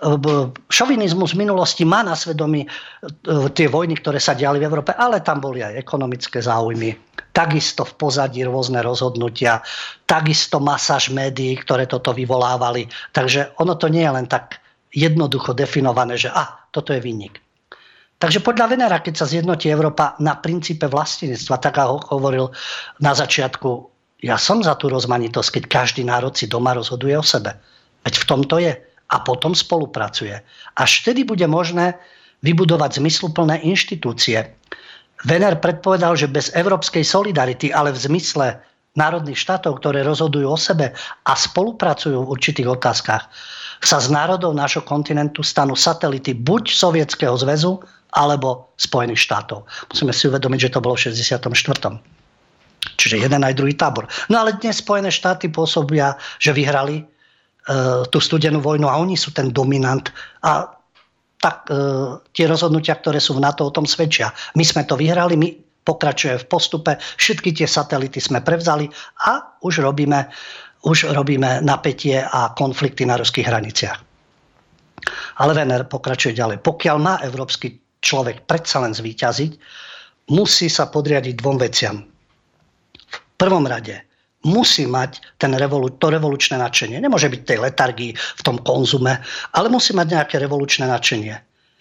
šovinizmus v minulosti má na svedomí tie vojny, ktoré sa diali v Európe, ale tam boli aj ekonomické záujmy. Takisto v pozadí rôzne rozhodnutia, takisto masáž médií, ktoré toto vyvolávali. Takže ono to nie je len tak jednoducho definované, že a, toto je vinník. Takže podľa Venera, keď sa zjednotí Európa na princípe vlastenectva, tak ako hovoril na začiatku, ja som za tú rozmanitosť, keď každý národ si doma rozhoduje o sebe. Veď v tom to je. A potom spolupracuje. Až vtedy bude možné vybudovať zmysluplné inštitúcie. Venner predpovedal, že bez európskej solidarity, ale v zmysle národných štátov, ktoré rozhodujú o sebe a spolupracujú v určitých otázkach, sa z národov nášho kontinentu stanú satelity buď Sovietskeho zväzu, alebo Spojených štátov. Musíme si uvedomiť, že to bolo v šesťdesiatom štvrtom Čiže jeden aj druhý tábor. No ale dnes Spojené štáty pôsobia, že vyhrali e, tú studenú vojnu a oni sú ten dominant a tak e, tie rozhodnutia, ktoré sú v NATO, o tom svedčia. My sme to vyhrali, my pokračujeme v postupe, všetky tie satelity sme prevzali a už robíme, už robíme napätie a konflikty na ruských hraniciach. Ale Venner pokračuje ďalej. Pokiaľ má európsky človek predsa len zvíťaziť, musí sa podriadiť dvom veciam. V prvom rade musí mať ten revolu- to revolučné nadšenie. Nemôže byť tej letargii v tom konzume, ale musí mať nejaké revolučné nadšenie.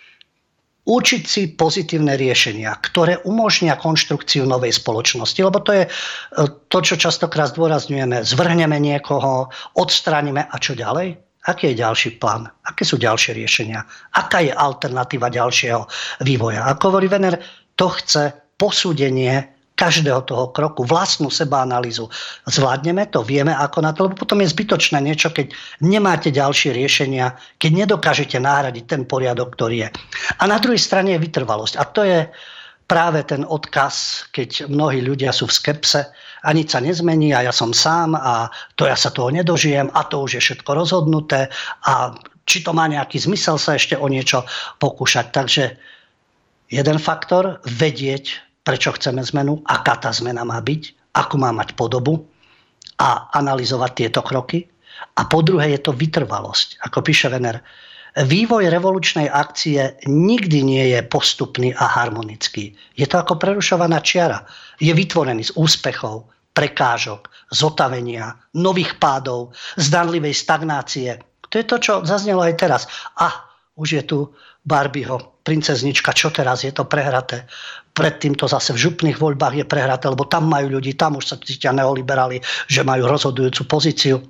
Učiť si pozitívne riešenia, ktoré umožnia konštrukciu novej spoločnosti. Lebo to je to, čo častokrát zdôrazňujeme. Zvrhneme niekoho, odstránime a čo ďalej? Aký je ďalší plán? Aké sú ďalšie riešenia? Aká je alternatíva ďalšieho vývoja? Ako hovorí Venner, to chce posúdenie každého toho kroku, vlastnú sebaanalýzu. Zvládneme to, vieme ako na to, lebo potom je zbytočné niečo, keď nemáte ďalšie riešenia, keď nedokážete nahradiť ten poriadok, ktorý je. A na druhej strane je vytrvalosť. A to je práve ten odkaz, keď mnohí ľudia sú v skepse a nič sa nezmení a ja som sám a to ja sa toho nedožijem a to už je všetko rozhodnuté a či to má nejaký zmysel sa ešte o niečo pokúšať. Takže jeden faktor, vedieť, prečo chceme zmenu, aká tá zmena má byť, akú má mať podobu a analyzovať tieto kroky. A po druhé je to vytrvalosť. Ako píše Venner, vývoj revolučnej akcie nikdy nie je postupný a harmonický. Je to ako prerušovaná čiara. Je vytvorený z úspechov, prekážok, zotavenia, nových pádov, zdanlivej stagnácie. To je to, čo zaznelo aj teraz. A už je tu Barbieho princeznička, čo teraz je to prehraté. Predtým to zase v župných voľbách je prehraté, lebo tam majú ľudí, tam už sa cítia neoliberali, že majú rozhodujúcu pozíciu.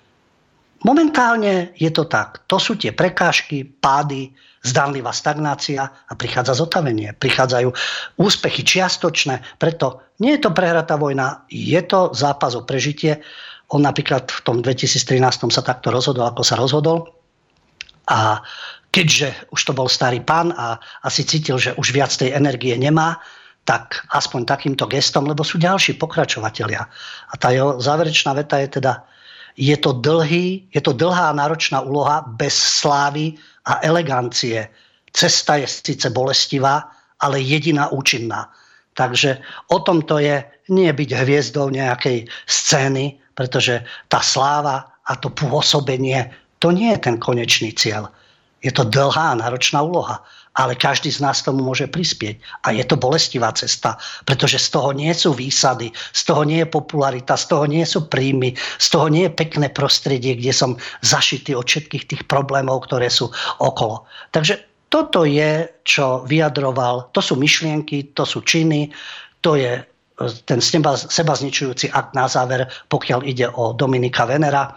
Momentálne je to tak. To sú tie prekážky, pády, zdanlivá stagnácia a prichádza zotavenie. Prichádzajú úspechy čiastočné. Preto nie je to prehratá vojna, je to zápas o prežitie. On napríklad v tom dvetisíctrinásť sa takto rozhodol, ako sa rozhodol. A keďže už to bol starý pán a asi cítil, že už viac tej energie nemá, tak aspoň takýmto gestom, lebo sú ďalší pokračovatelia. A tá jeho záverečná veta je teda: Je to, dlhý, je to dlhá a náročná úloha bez slávy a elegancie. Cesta je síce bolestivá, ale jediná účinná. Takže o tom to je nie byť hviezdou nejakej scény, pretože tá sláva a to pôsobenie, to nie je ten konečný cieľ. Je to dlhá a náročná úloha, ale každý z nás tomu môže prispieť. A je to bolestivá cesta, pretože z toho nie sú výsady, z toho nie je popularita, z toho nie sú príjmy, z toho nie je pekné prostredie, kde som zašitý od všetkých tých problémov, ktoré sú okolo. Takže toto je, čo vyjadroval, to sú myšlienky, to sú činy, to je ten sebazničujúci akt na záver, pokiaľ ide o Dominika Vennera.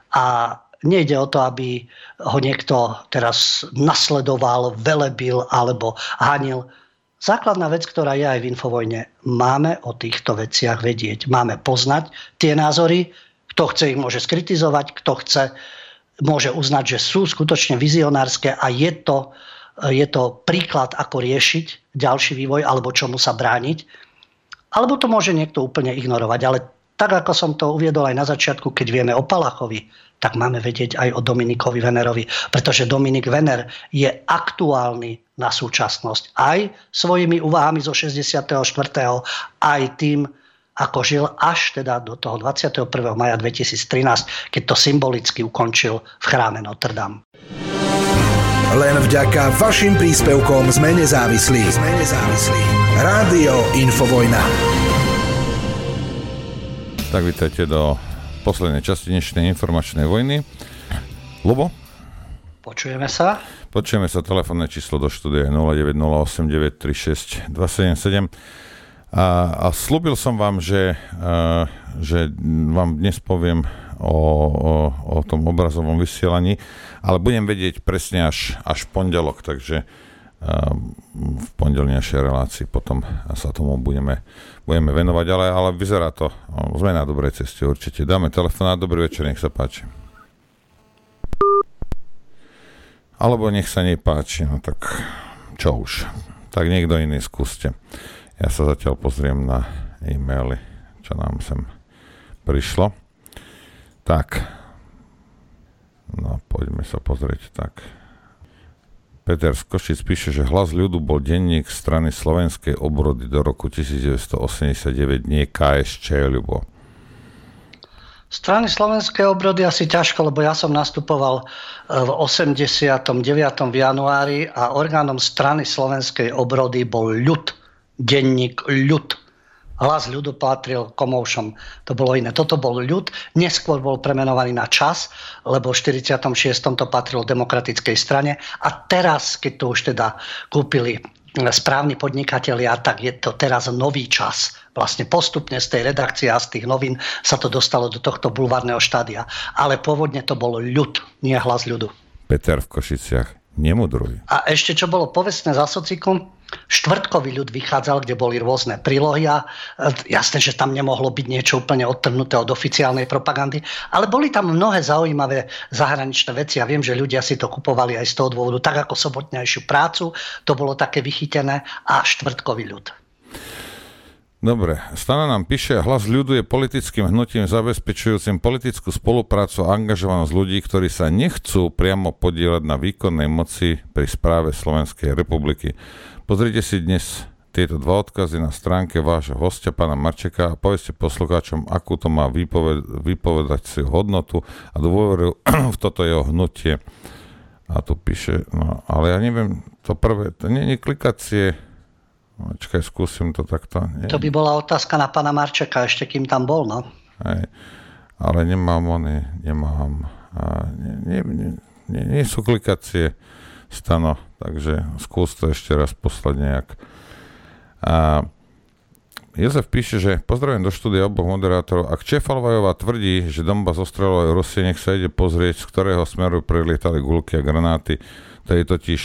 A nejde o to, aby ho niekto teraz nasledoval, velebil alebo hanil. Základná vec, ktorá je aj v Infovojne, máme o týchto veciach vedieť. Máme poznať tie názory. Kto chce, ich môže skritizovať, kto chce, môže uznať, že sú skutočne vizionárske a je to, je to príklad, ako riešiť ďalší vývoj alebo čomu sa brániť. Alebo to môže niekto úplne ignorovať. Ale tak, ako som to uviedol aj na začiatku, keď vieme o Palachovi, tak máme vedieť aj o Dominikovi Vennerovi, pretože Dominik Venner je aktuálny na súčasnosť aj svojimi úvahami zo šesťdesiateho štvrtého aj tým, ako žil až teda do toho dvadsiateho prvého mája dvetisíctrinásť, keď to symbolicky ukončil v chráme Notre Dame. Len vďaka vašim príspevkom sme nezávislí. Sme nezávislí. Rádio Infovojna. Tak vítajte do poslednej časti dnešnej informačnej vojny. Ľubo? Počujeme sa. Počujeme sa, telefónne číslo do štúdia nula deväť nula osem deväť tri šesť dva sedem sedem. A, a slúbil som vám, že, a, že vám dnes poviem o, o, o tom obrazovom vysielaní, ale budem vedieť presne až, až pondelok, takže v pondelnejšej relácii potom sa tomu budeme, budeme venovať, ale, ale vyzerá to, sme na dobrej ceste určite. Dáme telefonát, dobrý večer, nech sa páči. Alebo nech sa nepáči, no tak čo už. Tak niekto iný skúste. Ja sa zatiaľ pozriem na e-maily, čo nám sem prišlo. Tak, no poďme sa pozrieť tak. Peter z Košic píše, že Hlas ľudu bol denník strany Slovenskej obrody do roku devätnásťstoosemdesiatdeväť, nie ká es čé, Ľubo. Strany Slovenskej obrody asi ťažko, lebo ja som nastupoval v osemdesiatom deviatom v januári a orgánom strany Slovenskej obrody bol ľud, denník ľud. Hlas ľudu patril Komoušom, to bolo iné. Toto bol ľud, neskôr bol premenovaný na Čas, lebo v štyridsiatom šiestom to patrilo Demokratickej strane a teraz, keď to už teda kúpili správni podnikatelia, tak je to teraz nový Čas. Vlastne postupne z tej redakcie a z tých novín sa to dostalo do tohto bulvárneho štádia. Ale pôvodne to bol ľud, nie Hlas ľudu. Peter v Košiciach, nemudruj. A ešte čo bolo povestné za sociku, štvrtkový ľud vychádzal, kde boli rôzne prílohy a jasné, že tam nemohlo byť niečo úplne odtrhnuté od oficiálnej propagandy, ale boli tam mnohé zaujímavé zahraničné veci a viem, že ľudia si to kupovali aj z toho dôvodu, tak ako sobotnejšiu prácu, to bolo také vychytené a štvrtkový ľud. Dobre, Stana nám píše, Hlas ľudu je politickým hnutím zabezpečujúcim politickú spoluprácu a angažovanosť ľudí, ktorí sa nechcú priamo podieľať na výkonnej moci pri správe Slovenskej republiky. Pozrite si dnes tieto dva odkazy na stránke vášho hostia, pána Marčeka, a povedzte poslucháčom, akú to má vypoved- vypovedať si hodnotu a dôveru v toto jeho hnutie. A tu píše, no, ale ja neviem, to prvé, to nie je klikacie. Čakaj, skúsim to takto. Nie. To by bola otázka na pána Marčeka, ešte kým tam bol, no. Hej, ale nemám ony, nemám, a nie, nie, nie, nie, nie sú klikacie, Stano, takže skús to ešte raz poslať nejak. A Jozef píše, že pozdravujem do štúdia oboch moderátorov. Ak Čefalvajová tvrdí, že Donbas ostreľovajú Rusie, nech sa ide pozrieť, z ktorého smeru prelietali guľky a granáty. To je totiž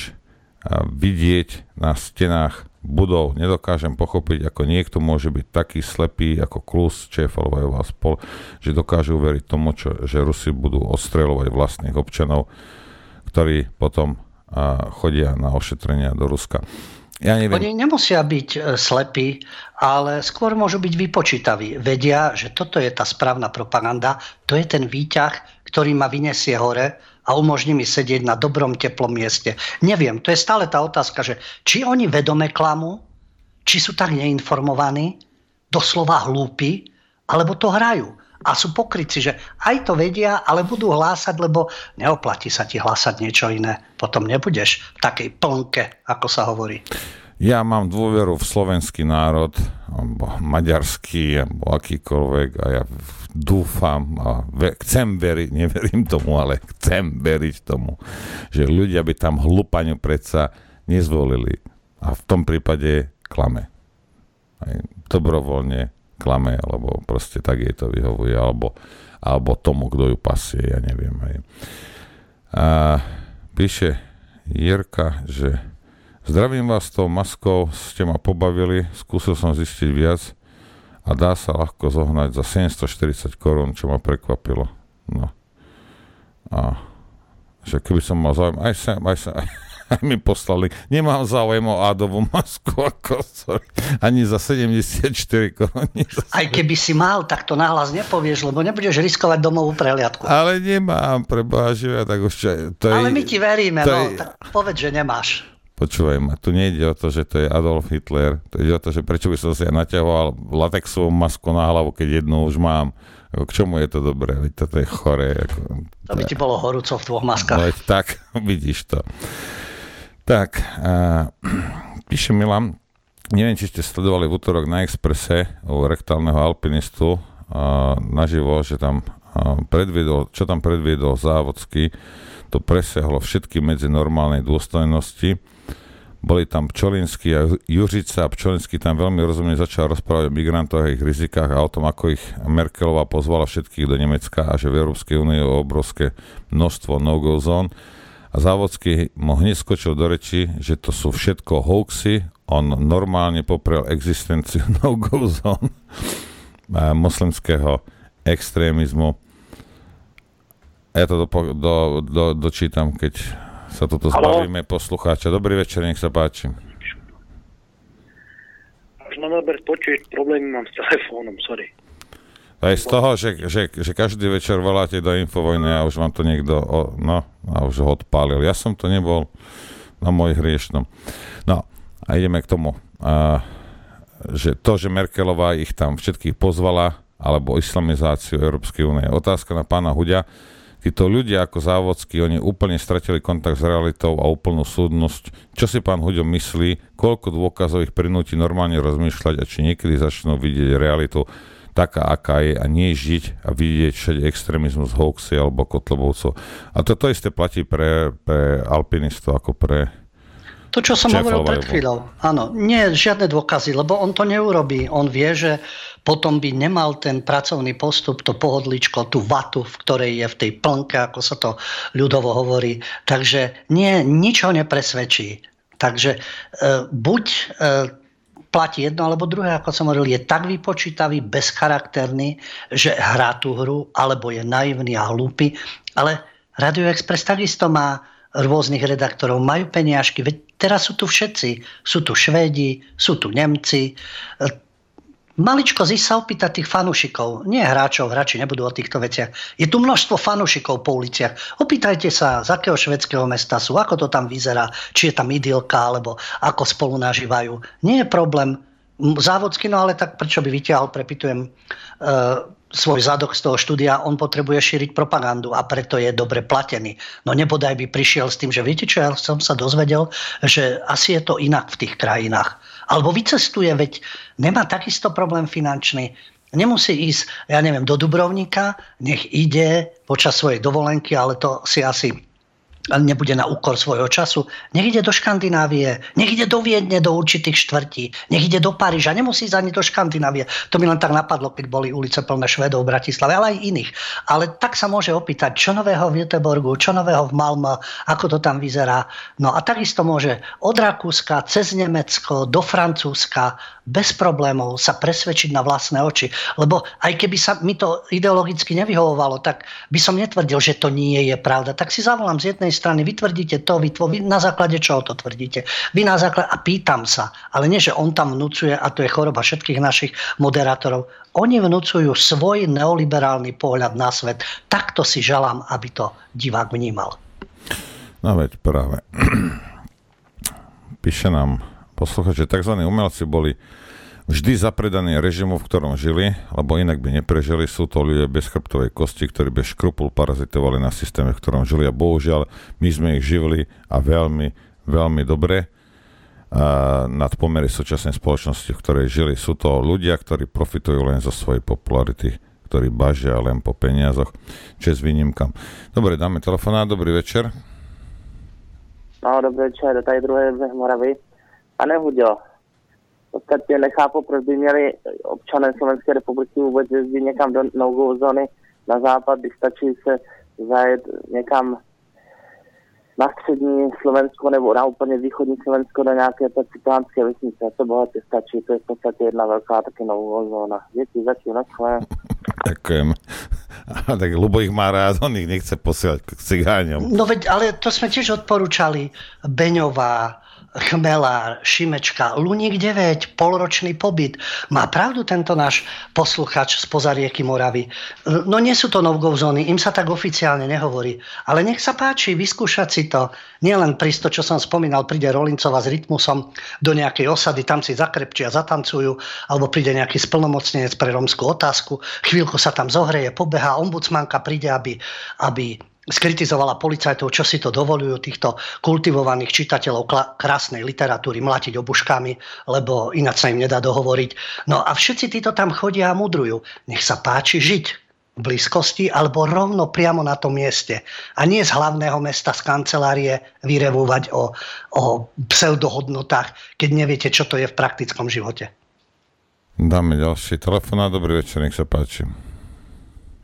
vidieť na stenách budov. Nedokážem pochopiť, ako niekto môže byť taký slepý ako Klus, Čefalvajová spol, že dokážu uveriť tomu, čo, že Rusi budú ostreľovať vlastných občanov, ktorí potom a chodia na ošetrenia do Ruska. Ja neviem. Oni nemusia byť slepí, ale skôr môžu byť vypočítaví. Vedia, že toto je tá správna propaganda, to je ten výťah, ktorý ma vyniesie hore a umožní mi sedieť na dobrom, teplom mieste. Neviem, to je stále tá otázka, že či oni vedome klamú, či sú tak neinformovaní, doslova hlúpi, alebo to hrajú. A sú pokrytci, že aj to vedia, ale budú hlásať, lebo neoplatí sa ti hlásať niečo iné. Potom nebudeš v takej plnke, ako sa hovorí. Ja mám dôveru v slovenský národ, alebo maďarský, alebo akýkoľvek, a ja dúfam a ve- chcem veriť, neverím tomu, ale chcem veriť tomu, že ľudia by tam hlupaňu predsa nezvolili. A v tom prípade klame. Aj dobrovoľne klame, alebo proste tak jej to vyhovuje, alebo, alebo tomu, kto ju pasie, ja neviem. Hej. A píše Jirka, že zdravím vás s tou maskou, ste ma pobavili, skúsil som zistiť viac a dá sa ľahko zohnať za sedemstoštyridsať korún, čo ma prekvapilo. No. A že keby som mal záujem, aj sa, aj sa, aj mi poslali. Nemám záujem o ádovú masku, ako, sorry, ani za sedemdesiatštyri koruny. Aj keby si mal, tak to nahlas nepovieš, lebo nebudeš riskovať domovú prehliadku. Ale nemám, preboha živia, tak už čo, to je... Ale my ti veríme, no, je, tak povedz, že nemáš. Počúvaj ma, tu nejde o to, že to je Adolf Hitler, to ide o to, že prečo by som si ja naťahoval latexovú masku na hlavu, keď jednu už mám. K čomu je to dobré? Veď toto je choré. Ako, to by ti bolo horúco v dvoch maskách. Veď tak, vidíš to. Tak, uh, píše Milan, neviem, či ste sledovali v útorok na Expresse u rektálneho alpinistu uh, naživo, že tam uh, predviedol, čo tam predviedol Závodský, to presiahlo všetky medzi normálnej dôstojnosti. Boli tam Pčolinský a Južica a Pčolinský tam veľmi rozumne začal rozprávať o migrantoch a ich rizikách a o tom, ako ich Merkelová pozvala všetkých do Nemecka a že v Európskej únii je obrovské množstvo no-go zón. a Závodský mu hneď skočil do reči, že to sú všetko hoaxy, on normálne poprel existenciu no-go zone moslimského extrémizmu. Ja to do, do, do, dočítam, keď sa toto zbavíme poslucháča. Dobrý večer, nech sa páči. Už mám dobre počuť, problémy mám s telefónom, sorry. Aj z toho, že, že, že každý večer voláte do Infovojny a už vám to niekto, o, no, a už ho odpálil. Ja som to nebol na môj hriešnom. No, a ideme k tomu, a, že to, že Merkelová ich tam všetkých pozvala, alebo islamizáciu Európskej únie. Otázka na pána Huďa. Títo ľudia ako Závodský, oni úplne stratili kontakt s realitou a úplnú súdnosť. Čo si pán Huďo myslí, koľko dôkazov ich prinúti normálne rozmýšľať a či niekedy začnú vidieť realitu taká, aká je, a nie žiť a vidieť všade extrémizmus, hoaxy alebo kotlobovcov. A toto isté platí pre, pre alpinistov ako pre to, čo som hovoril pred chvíľou. Áno, nie žiadne dôkazy, lebo on to neurobí. On vie, že potom by nemal ten pracovný postup, to pohodličko, tú vatu, v ktorej je v tej plnke, ako sa to ľudovo hovorí. Takže nie, nič ho nepresvedčí. Takže e, buď e, platí jedno alebo druhé, ako som hovoril, je tak vypočítavý, bezcharakterný, že hrá tú hru, alebo je naivný a hlúpy. Ale Radio Express takisto má rôznych redaktorov, majú peniažky, veď teraz sú tu všetci. Sú tu Švédi, sú tu Nemci. Maličko zísť sa opýtať tých fanúšikov, nie hráčov, hráči nebudú o týchto veciach. Je tu množstvo fanúšikov po uliciach. Opýtajte sa, z akého švédskeho mesta sú, ako to tam vyzerá, či je tam idylka, alebo ako spolu nažívajú. Nie je problém. Závodský, no ale tak prečo by vyťahol, prepitujem, e, svoj zadok z toho štúdia, on potrebuje šíriť propagandu a preto je dobre platený. No nebodaj by prišiel s tým, že viete čo, ja som sa dozvedel, že asi je to inak v tých krajinách. Alebo vycestuje, veď nemá takisto problém finančný. Nemusí ísť, ja neviem, do Dubrovnika, nech ide počas svojej dovolenky, ale to si asi nebude na úkor svojho času. Nech ide do Škandinávie, nech ide do Viedne, do určitých štvrtí, nech ide do Paríža, nemusí ísť ani do Škandinávie. To mi len tak napadlo, keď boli ulice plné Švédov v Bratislave, ale aj iných. Ale tak sa môže opýtať, čo nového v Göteborgu, čo nového v Malmö, ako to tam vyzerá. No a takisto môže od Rakúska, cez Nemecko, do Francúzska, bez problémov sa presvedčiť na vlastné oči. Lebo aj keby sa mi to ideologicky nevyhovovalo, tak by som netvrdil, že to nie je pravda. Tak si zavolám z jednej strany, vy tvrdíte to, vy, tvo, vy na základe čoho to tvrdíte. Vy na základe, a pýtam sa, ale nie, že on tam vnúcuje, a to je choroba všetkých našich moderátorov, oni vnúcujú svoj neoliberálny pohľad na svet. Takto si želám, aby to divák vnímal. No veď práve. Píše nám posluchač, že tzv. Umelci boli vždy zapredaní režimu, v ktorom žili, lebo inak by neprežili. Sú to ľudia bez chrbtovej kosti, ktorí bez škrupul parazitovali na systéme, v ktorom žili. A bohužiaľ, my sme ich živili a veľmi, veľmi dobre a nad pomery súčasnej spoločnosti, v ktorej žili. Sú to ľudia, ktorí profitujú len zo svojej popularity, ktorí bažia len po peniazoch. Čes výnimkám. Dobre, dáme telefonát. Dobrý večer. No, dobrý večer. Tady druhé břeh Moravy. Pane Huďo, v podstatě nechápu, proč by měli občané Slovenské republiky vůbec jezdit někam do no-go zóny na západ, když stačí se zajet někam na střední Slovensko nebo na úplně východní Slovensko do nějaké citánské vesnice. To bohatě stačí, to je v podstatě jedna velká taky no-go zóna. Děti, zatím, naschle. Ďakujem. Tak Ľubo ich má rád, on ich nechce posielať k cigáňom. No veď, ale to sme tiež odporúčali. Beňová, Chmelár, Šimečka, Luník deväť, polročný pobyt. Má pravdu tento náš posluchač spoza rieky Moravy. No nie sú to no-go zóny, im sa tak oficiálne nehovorí. Ale nech sa páči, vyskúšať si to. Nielen prísť to, čo som spomínal, príde Rolincova s rytmusom do nejakej osady, tam si zakrepčia, zatancujú, alebo príde nejaký splnomocnenec pre rómskú otázku, chvíľku sa tam zohreje, pobehá, ombudsmanka príde, aby, aby skritizovala policajtov, čo si to dovolujú, týchto kultivovaných čitateľov krásnej literatúry mlátiť obuškami, lebo ináč sa im nedá dohovoriť. No a všetci títo tam chodia a mudrujú. Nech sa páči žiť v blízkosti alebo rovno priamo na tom mieste. A nie z hlavného mesta, z kancelárie vyrevúvať o, o pseudohodnotách, keď neviete, čo to je v praktickom živote. Dáme ďalší telefonát. Dobrý večer, nech sa páči.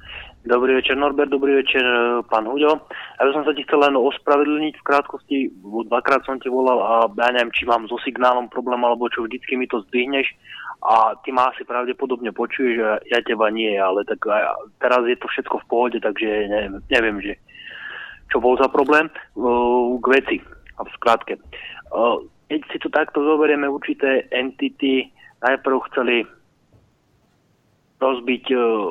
Dobrý večer, Norbert, dobrý večer, pán Huďo. Ja by som sa ti chcel len ospravedlniť v krátkosti, dvakrát som ti volal a ja neviem, či mám so signálom problém, alebo čo, vždycky mi to zdvihneš a ty ma asi pravdepodobne počuješ, že ja teba nie, ale tak teraz je to všetko v pohode, takže neviem, neviem že čo bol za problém. K veci, a v skratke. Keď si to takto zoberieme, určité entity najprv chceli rozbiť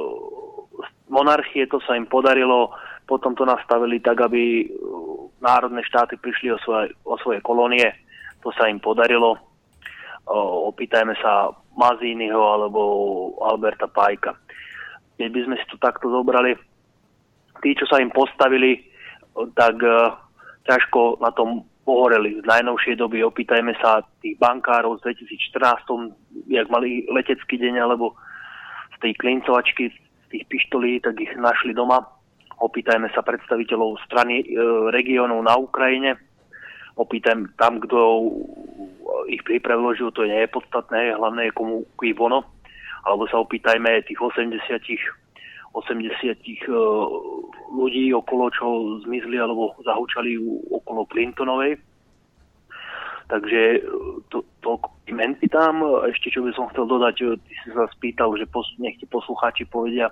monarchie, to sa im podarilo, potom to nastavili tak, aby národné štáty prišli o svoje, o svoje kolónie, to sa im podarilo. Opýtajme sa Mazínyho alebo Alberta Pajka. Keď by sme si to takto zobrali, tí, čo sa im postavili, tak ťažko na tom pohoreli. V najnovšej doby opýtajme sa tých bankárov z dvetisícštrnásť, jak mali letecký deň, alebo z tej klincovačky, tých pištolí, tak ich našli doma. Opýtajme sa predstaviteľov strany e, regiónov na Ukrajine. Opýtajme tam, kto ich pripravil, to nie je podstatné, hlavne je komu ich ono. Alebo sa opýtajme tých osemdesiat, osemdesiat e, ľudí okolo, čo zmizli alebo zahúčali okolo Clintonovej. Takže to, toľko imenty tam. Ešte čo by som chcel dodať, ty si sa spýtal, že pos, nech ti poslucháči povedia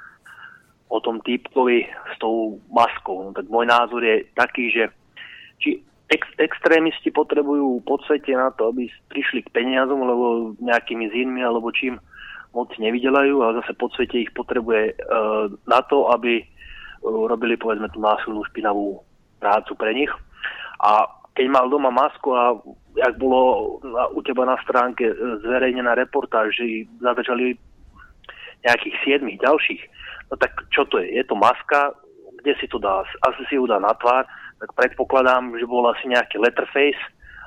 o tom týpkovi s tou maskou. No, tak môj názor je taký, že či ex, extrémisti potrebujú v podstate na to, aby prišli k peniazom, alebo nejakými zínmi, alebo čím moc nevydelajú, ale zase v podstate ich potrebuje e, na to, aby e, robili, povedzme, tú násilnú špinavú prácu pre nich. A keď mal doma masku a jak bolo na, u teba na stránke zverejnená reportáž, že zadržali nejakých siedmých ďalších, no tak čo to je? Je to maska, kde si to dá? Asi si ju dá na tvár, tak predpokladám, že bol asi nejaký letterface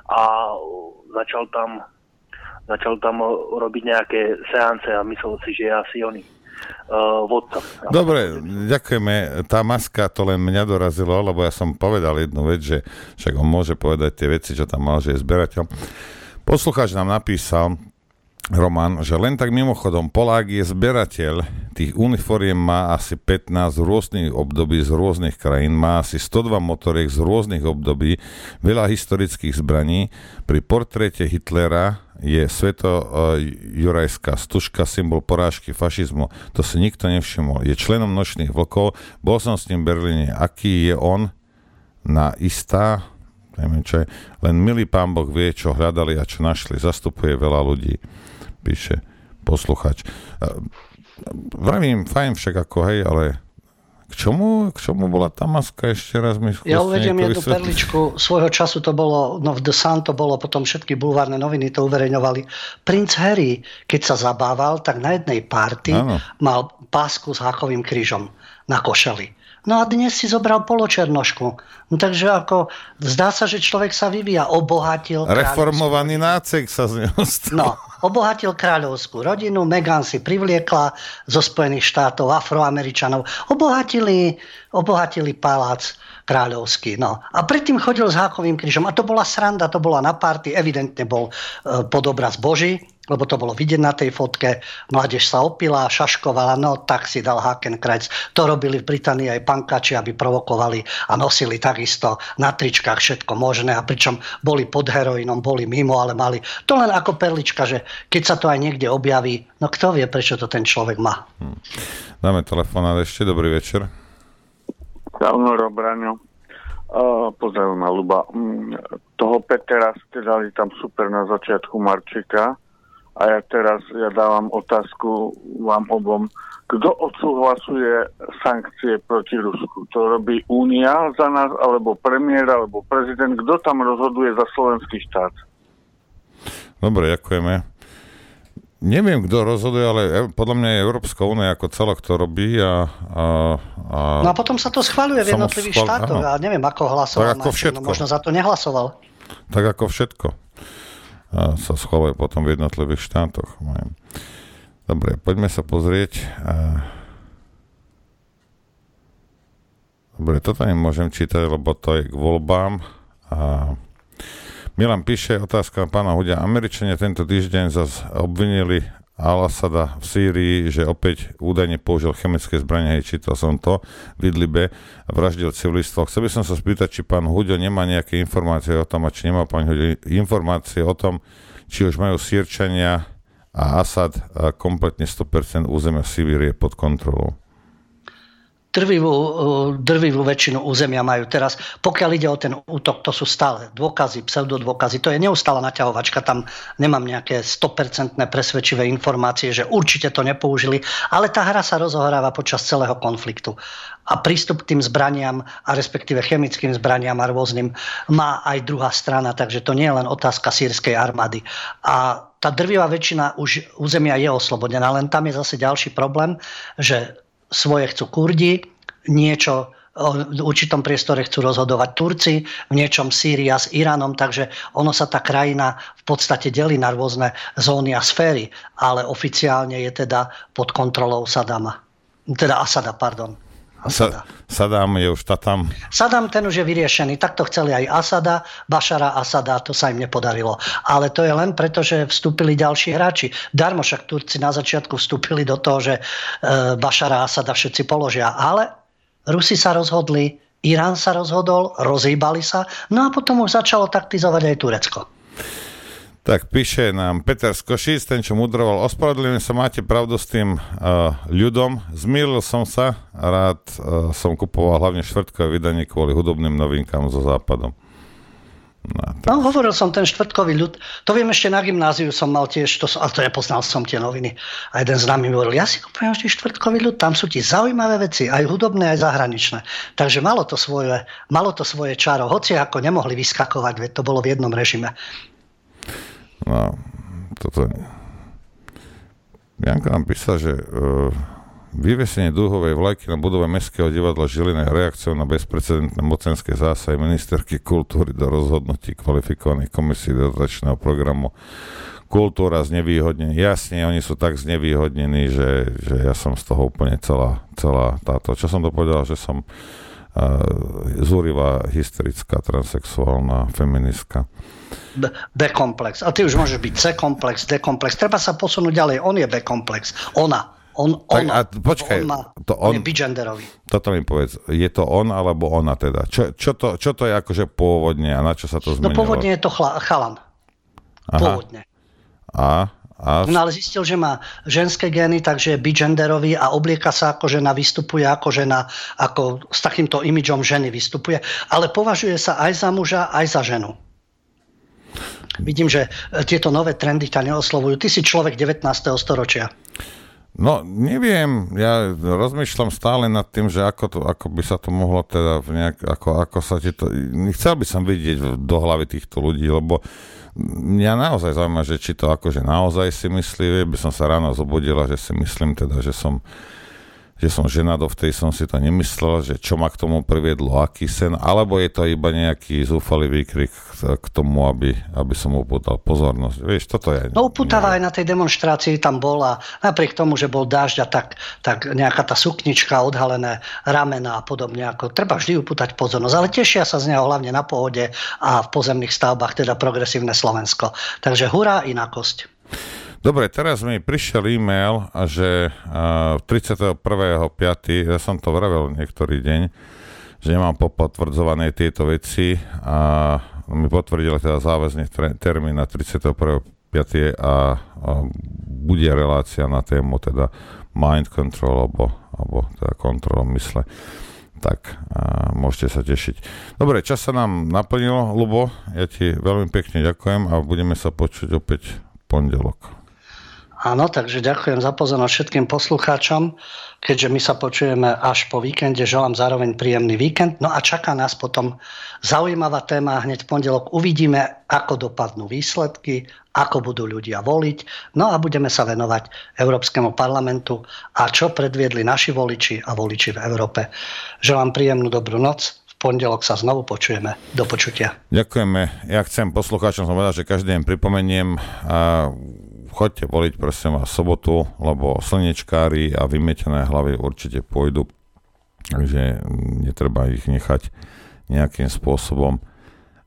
a začal tam, začal tam robiť nejaké seance a myslel si, že je asi oný. Uh, vodca. Dobre, ďakujeme. Tá maska, to len mňa dorazilo, lebo ja som povedal jednu vec, že však on môže povedať tie veci, čo tam mal, že je zberateľ. Poslucháč nám napísal, Roman, že len tak mimochodom, Polák je zberateľ, tých uniforiem má asi pätnásť rôznych období z rôznych krajín, má asi sto dva motoriek z rôznych období, veľa historických zbraní. Pri portréte Hitlera je sveto uh, jurajská stužka, symbol porážky fašizmu. To si nikto nevšimol. Je členom Nočných vlkov, bol som s ním v Berlíne. Aký je on na istá, neviem čo je, len milý pán Boh vie, čo hľadali a čo našli. Zastupuje veľa ľudí, píše posluchač. Uh, vravím, fajn však ako hej, ale k čomu, k čomu bola tá maska ešte raz? Mi ja uvediem jednu vysvetli. Perličku. Svojho času to bolo, no v The Sun to bolo, potom všetky bulvárne noviny to uverejňovali. Princ Harry, keď sa zabával, tak na jednej party ano. mal pásku s hákovým krížom na košeli. No a dnes si zobral poločernošku. No takže ako, zdá sa, že človek sa vyvíja, obohatil. Reformovaný nácek sa z neho stal. No, obohatil kráľovskú rodinu, Meghan si privliekla zo Spojených štátov, Afroameričanov, obohatili, obohatili palác kráľovský. No. A predtým chodil s hákovým krížom. A to bola sranda, to bola na party, evidentne bol e, pod obraz Boží, lebo to bolo vidieť na tej fotke. Mládež sa opila, šaškovala, no tak si dal Hakenkreuz. To robili v Británii aj pankači, aby provokovali a nosili takisto na tričkách všetko možné. A pričom boli pod heroínom, boli mimo, ale mali to len ako perlička, že keď sa to aj niekde objaví, no kto vie, prečo to ten človek má. Hmm. Dáme telefonát ešte, dobrý večer. Dávno, Robraňo. Uh, pozdravujem ma, Luba. Mm, toho Petera ste dali tam super na začiatku Marčika. A ja teraz ja dávam otázku vám obom. Kto odsúhlasuje sankcie proti Rusku? To robí Únia za nás, alebo premiér, alebo prezident? Kto tam rozhoduje za slovenský štát? Dobre, ďakujeme. Neviem, kto rozhoduje, ale podľa mňa je Európska únia ako celok to robí a, a, a... No a potom sa to schvaľuje v jednotlivých schvál... štátoch a neviem, ako hlasoval. Tak ako všetko. No, možno za to nehlasoval. Tak ako všetko. A sa schvaluje potom v jednotlivých štátoch. Dobre, poďme sa pozrieť. Dobre, toto nemôžem čítať, lebo to je k voľbám. A Milan píše, otázka pána Huďa. Američania tento týždeň zase obvinili Al-Asada v Sýrii, že opäť údajne použil chemické zbranie, hej, čítal som to v Idlibe a vraždil civilistov. Chcel by som sa spýtať, či pán Huďo nemá nejaké informácie o tom, a či nemá pán Huďo informácie o tom, či už majú Sýrčania a Asad kompletne sto percent územia Sýrie pod kontrolou. Drvivú, drvivú väčšinu územia majú teraz. Pokiaľ ide o ten útok, to sú stále dôkazy, pseudodôkazy. To je neustála naťahovačka. Tam nemám nejaké sto percent presvedčivé informácie, že určite to nepoužili. Ale tá hra sa rozohráva počas celého konfliktu. A prístup k tým zbraniam, a respektíve chemickým zbraniam a rôznym, má aj druhá strana. Takže to nie je len otázka sýrskej armády. A tá drvivá väčšina už územia je oslobodená. Len tam je zase ďalší problém, že svoje chcú Kurdi, niečo v určitom priestore chcú rozhodovať Turci, v niečom Sýria s Iránom, takže ono sa tá krajina v podstate delí na rôzne zóny a sféry, ale oficiálne je teda pod kontrolou Sadama. Teda Asada, pardon. Sa, Sadám je už tam. Sadám ten už je vyriešený. Takto chceli aj Asada, Bašara Asada, to sa im nepodarilo. Ale to je len preto, že vstúpili ďalší hráči. Darmo však Turci na začiatku vstúpili do toho, že Bašara Asada všetci položia. Ale Rusi sa rozhodli, Irán sa rozhodol, rozhýbali sa, no a potom už začalo taktizovať aj Turecko. Tak píše nám Peter z Košíc, ten, čo mudroval, ospravedlňujem sa, máte pravdu s tým uh, ľudom. Zmýlil som sa, rád uh, som kupoval hlavne štvrtkové vydanie kvôli hudobným novinkám zo západom. No, tak... no hovoril som ten štvrtkový ľud. To viem, ešte na gymnáziu som mal tiež, to som, ale to nepoznal som tie noviny. A jeden z nami hovoril, ja si kupujem vždy štvrtkový ľud, tam sú ti zaujímavé veci, aj hudobné, aj zahraničné. Takže malo to svoje, malo to svoje čaro. Hoci ako nemohli vyskakovať, veď to bolo v jednom režime. No, toto... Janka nám písal, že uh, vyvesenie dúhovej vlajky na budove Mestského divadla Žilina je reakciou na bezprecedentné mocenské zásahy ministerky kultúry do rozhodnutí kvalifikovaných komisí dotačného programu Kultúra znevýhodnení. Jasne, oni sú tak znevýhodnení, že, že ja som z toho úplne celá, celá táto... Čo som to povedal, že som uh, zúrivá, hysterická, transexuálna feministka. B-komplex. A ty už môžeš byť C-komplex, D-komplex. Treba sa posunúť ďalej. On je B-komplex. Ona. On, tak, ona. A počkaj. On, má, to on, on je bigenderový. Toto mi povedz. Je to on alebo ona teda? Čo, čo, to, čo to je akože pôvodne a na čo sa to zmenilo? No pôvodne je to chla, chalan. Aha. Pôvodne. A? A... No ale zistil, že má ženské gény, takže je bigenderový a oblieka sa ako žena, vystupuje ako žena, ako s takýmto imidžom ženy vystupuje. Ale považuje sa aj za muža, aj za ženu. Vidím, že tieto nové trendy ťa neoslovujú. Ty si človek devätnásteho storočia. No, neviem. Ja rozmýšľam stále nad tým, že ako, to, ako by sa to mohlo teda nejak, ako, ako sa ti to... Chcel by som vidieť do hlavy týchto ľudí, lebo mňa naozaj zaujíma, že či to akože naozaj si myslí, by som sa ráno zobudila, že si myslím teda, že som že som žena, dovtedy som si to nemyslel, že čo ma k tomu priviedlo, aký sen, alebo je to iba nejaký zúfalý výkrik k tomu, aby, aby som upútal pozornosť. Vieš, toto je... No upútava aj na tej demonštrácii tam bola, napriek tomu, že bol dážď a tak, tak nejaká tá suknička, odhalené ramena a podobne, ako treba vždy upútať pozornosť, ale tešia sa z neho hlavne na Pohode a v pozemných stavbách, teda progresívne Slovensko. Takže hurá, inakosť. Dobre, teraz mi prišiel e-mail, že uh, tridsiateho prvého piateho ja som to vravel niektorý deň, že nemám popotvrdzované tieto veci a mi potvrdili teda záväzný termín na tridsiateho prvého piateho a, a bude relácia na tému teda mind control alebo, alebo teda kontrola mysle. Tak a môžete sa tešiť. Dobre, čas sa nám naplnil, Ľubo, ja ti veľmi pekne ďakujem a budeme sa počuť opäť v pondelok. Áno, takže ďakujem za pozornosť všetkým poslucháčom, keďže my sa počujeme až po víkende, želám zároveň príjemný víkend. No a čaká nás potom zaujímavá téma, hneď v pondelok uvidíme, ako dopadnú výsledky, ako budú ľudia voliť, no a budeme sa venovať Európskemu parlamentu a čo predviedli naši voliči a voliči v Európe. Želám príjemnú dobrú noc. V pondelok sa znovu počujeme. Do počutia. Ďakujeme. Ja chcem poslucháčom povedať, že každý deň pripomeniem a choďte voliť prosím vás sobotu, lebo slnečkári a vymetené hlavy určite pôjdu, takže netreba ich nechať nejakým spôsobom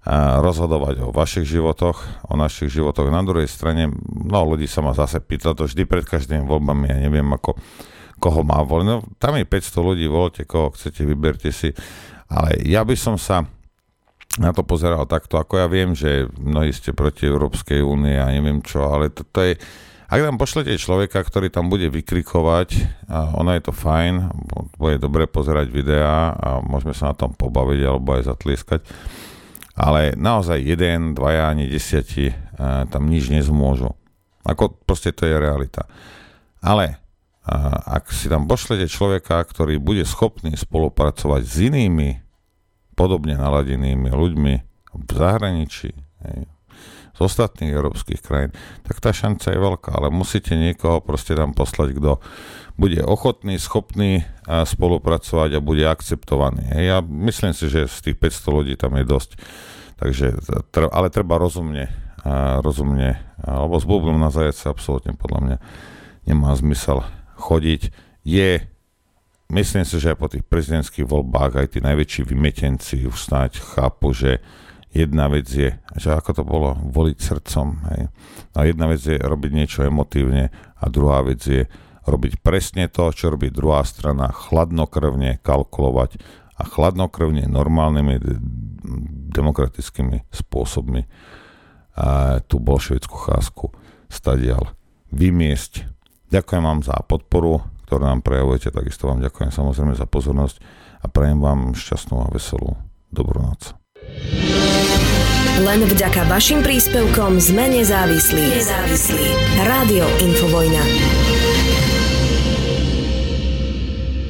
rozhodovať o vašich životoch, o našich životoch. Na druhej strane, no ľudí sa ma zase pýta to vždy pred každými voľbami, ja neviem ako koho má voliť. No, tam je päťsto ľudí, voľte koho chcete, vyberte si. Ale ja by som sa na to pozeral takto, ako ja viem, že mnohí ste proti Európskej únie a neviem čo, ale to, to je, ak tam pošlete človeka, ktorý tam bude vykrikovať, a ono je to fajn, bude dobre pozerať videá a môžeme sa na tom pobaviť alebo aj zatlieskať, ale naozaj jeden, dvaja, ani desiati tam nič nezmôžu. Ako proste to je realita. Ale ak si tam pošlete človeka, ktorý bude schopný spolupracovať s inými podobne naladenými ľuďmi v zahraničí, hej, z ostatných európskych krajín, tak tá šanca je veľká, ale musíte niekoho proste tam poslať, kto bude ochotný, schopný spolupracovať a bude akceptovaný. Hej. Ja myslím si, že z tých päťsto ľudí tam je dosť. Takže, ale treba rozumne, rozumne, alebo s bubnom na zajace absolútne podľa mňa nemá zmysel chodiť. Je, myslím si, že aj po tých prezidentských voľbách aj tí najväčší vymetenci už snáď chápu, že jedna vec je, že ako to bolo, voliť srdcom. Hej. A jedna vec je robiť niečo emotívne a druhá vec je robiť presne to, čo robí druhá strana, chladnokrvne kalkulovať a chladnokrvne normálnymi demokratickými spôsobmi a tú bolševickú cházku stadiaľ vymiesť. Ďakujem vám za podporu, ktorú nám prejavujete, takisto vám ďakujem samozrejme za pozornosť a prajem vám šťastnú a veselú dobrú noc. Len vďaka vašim príspevkom sme nezávislí. Nezávislí. Rádio Infovojna.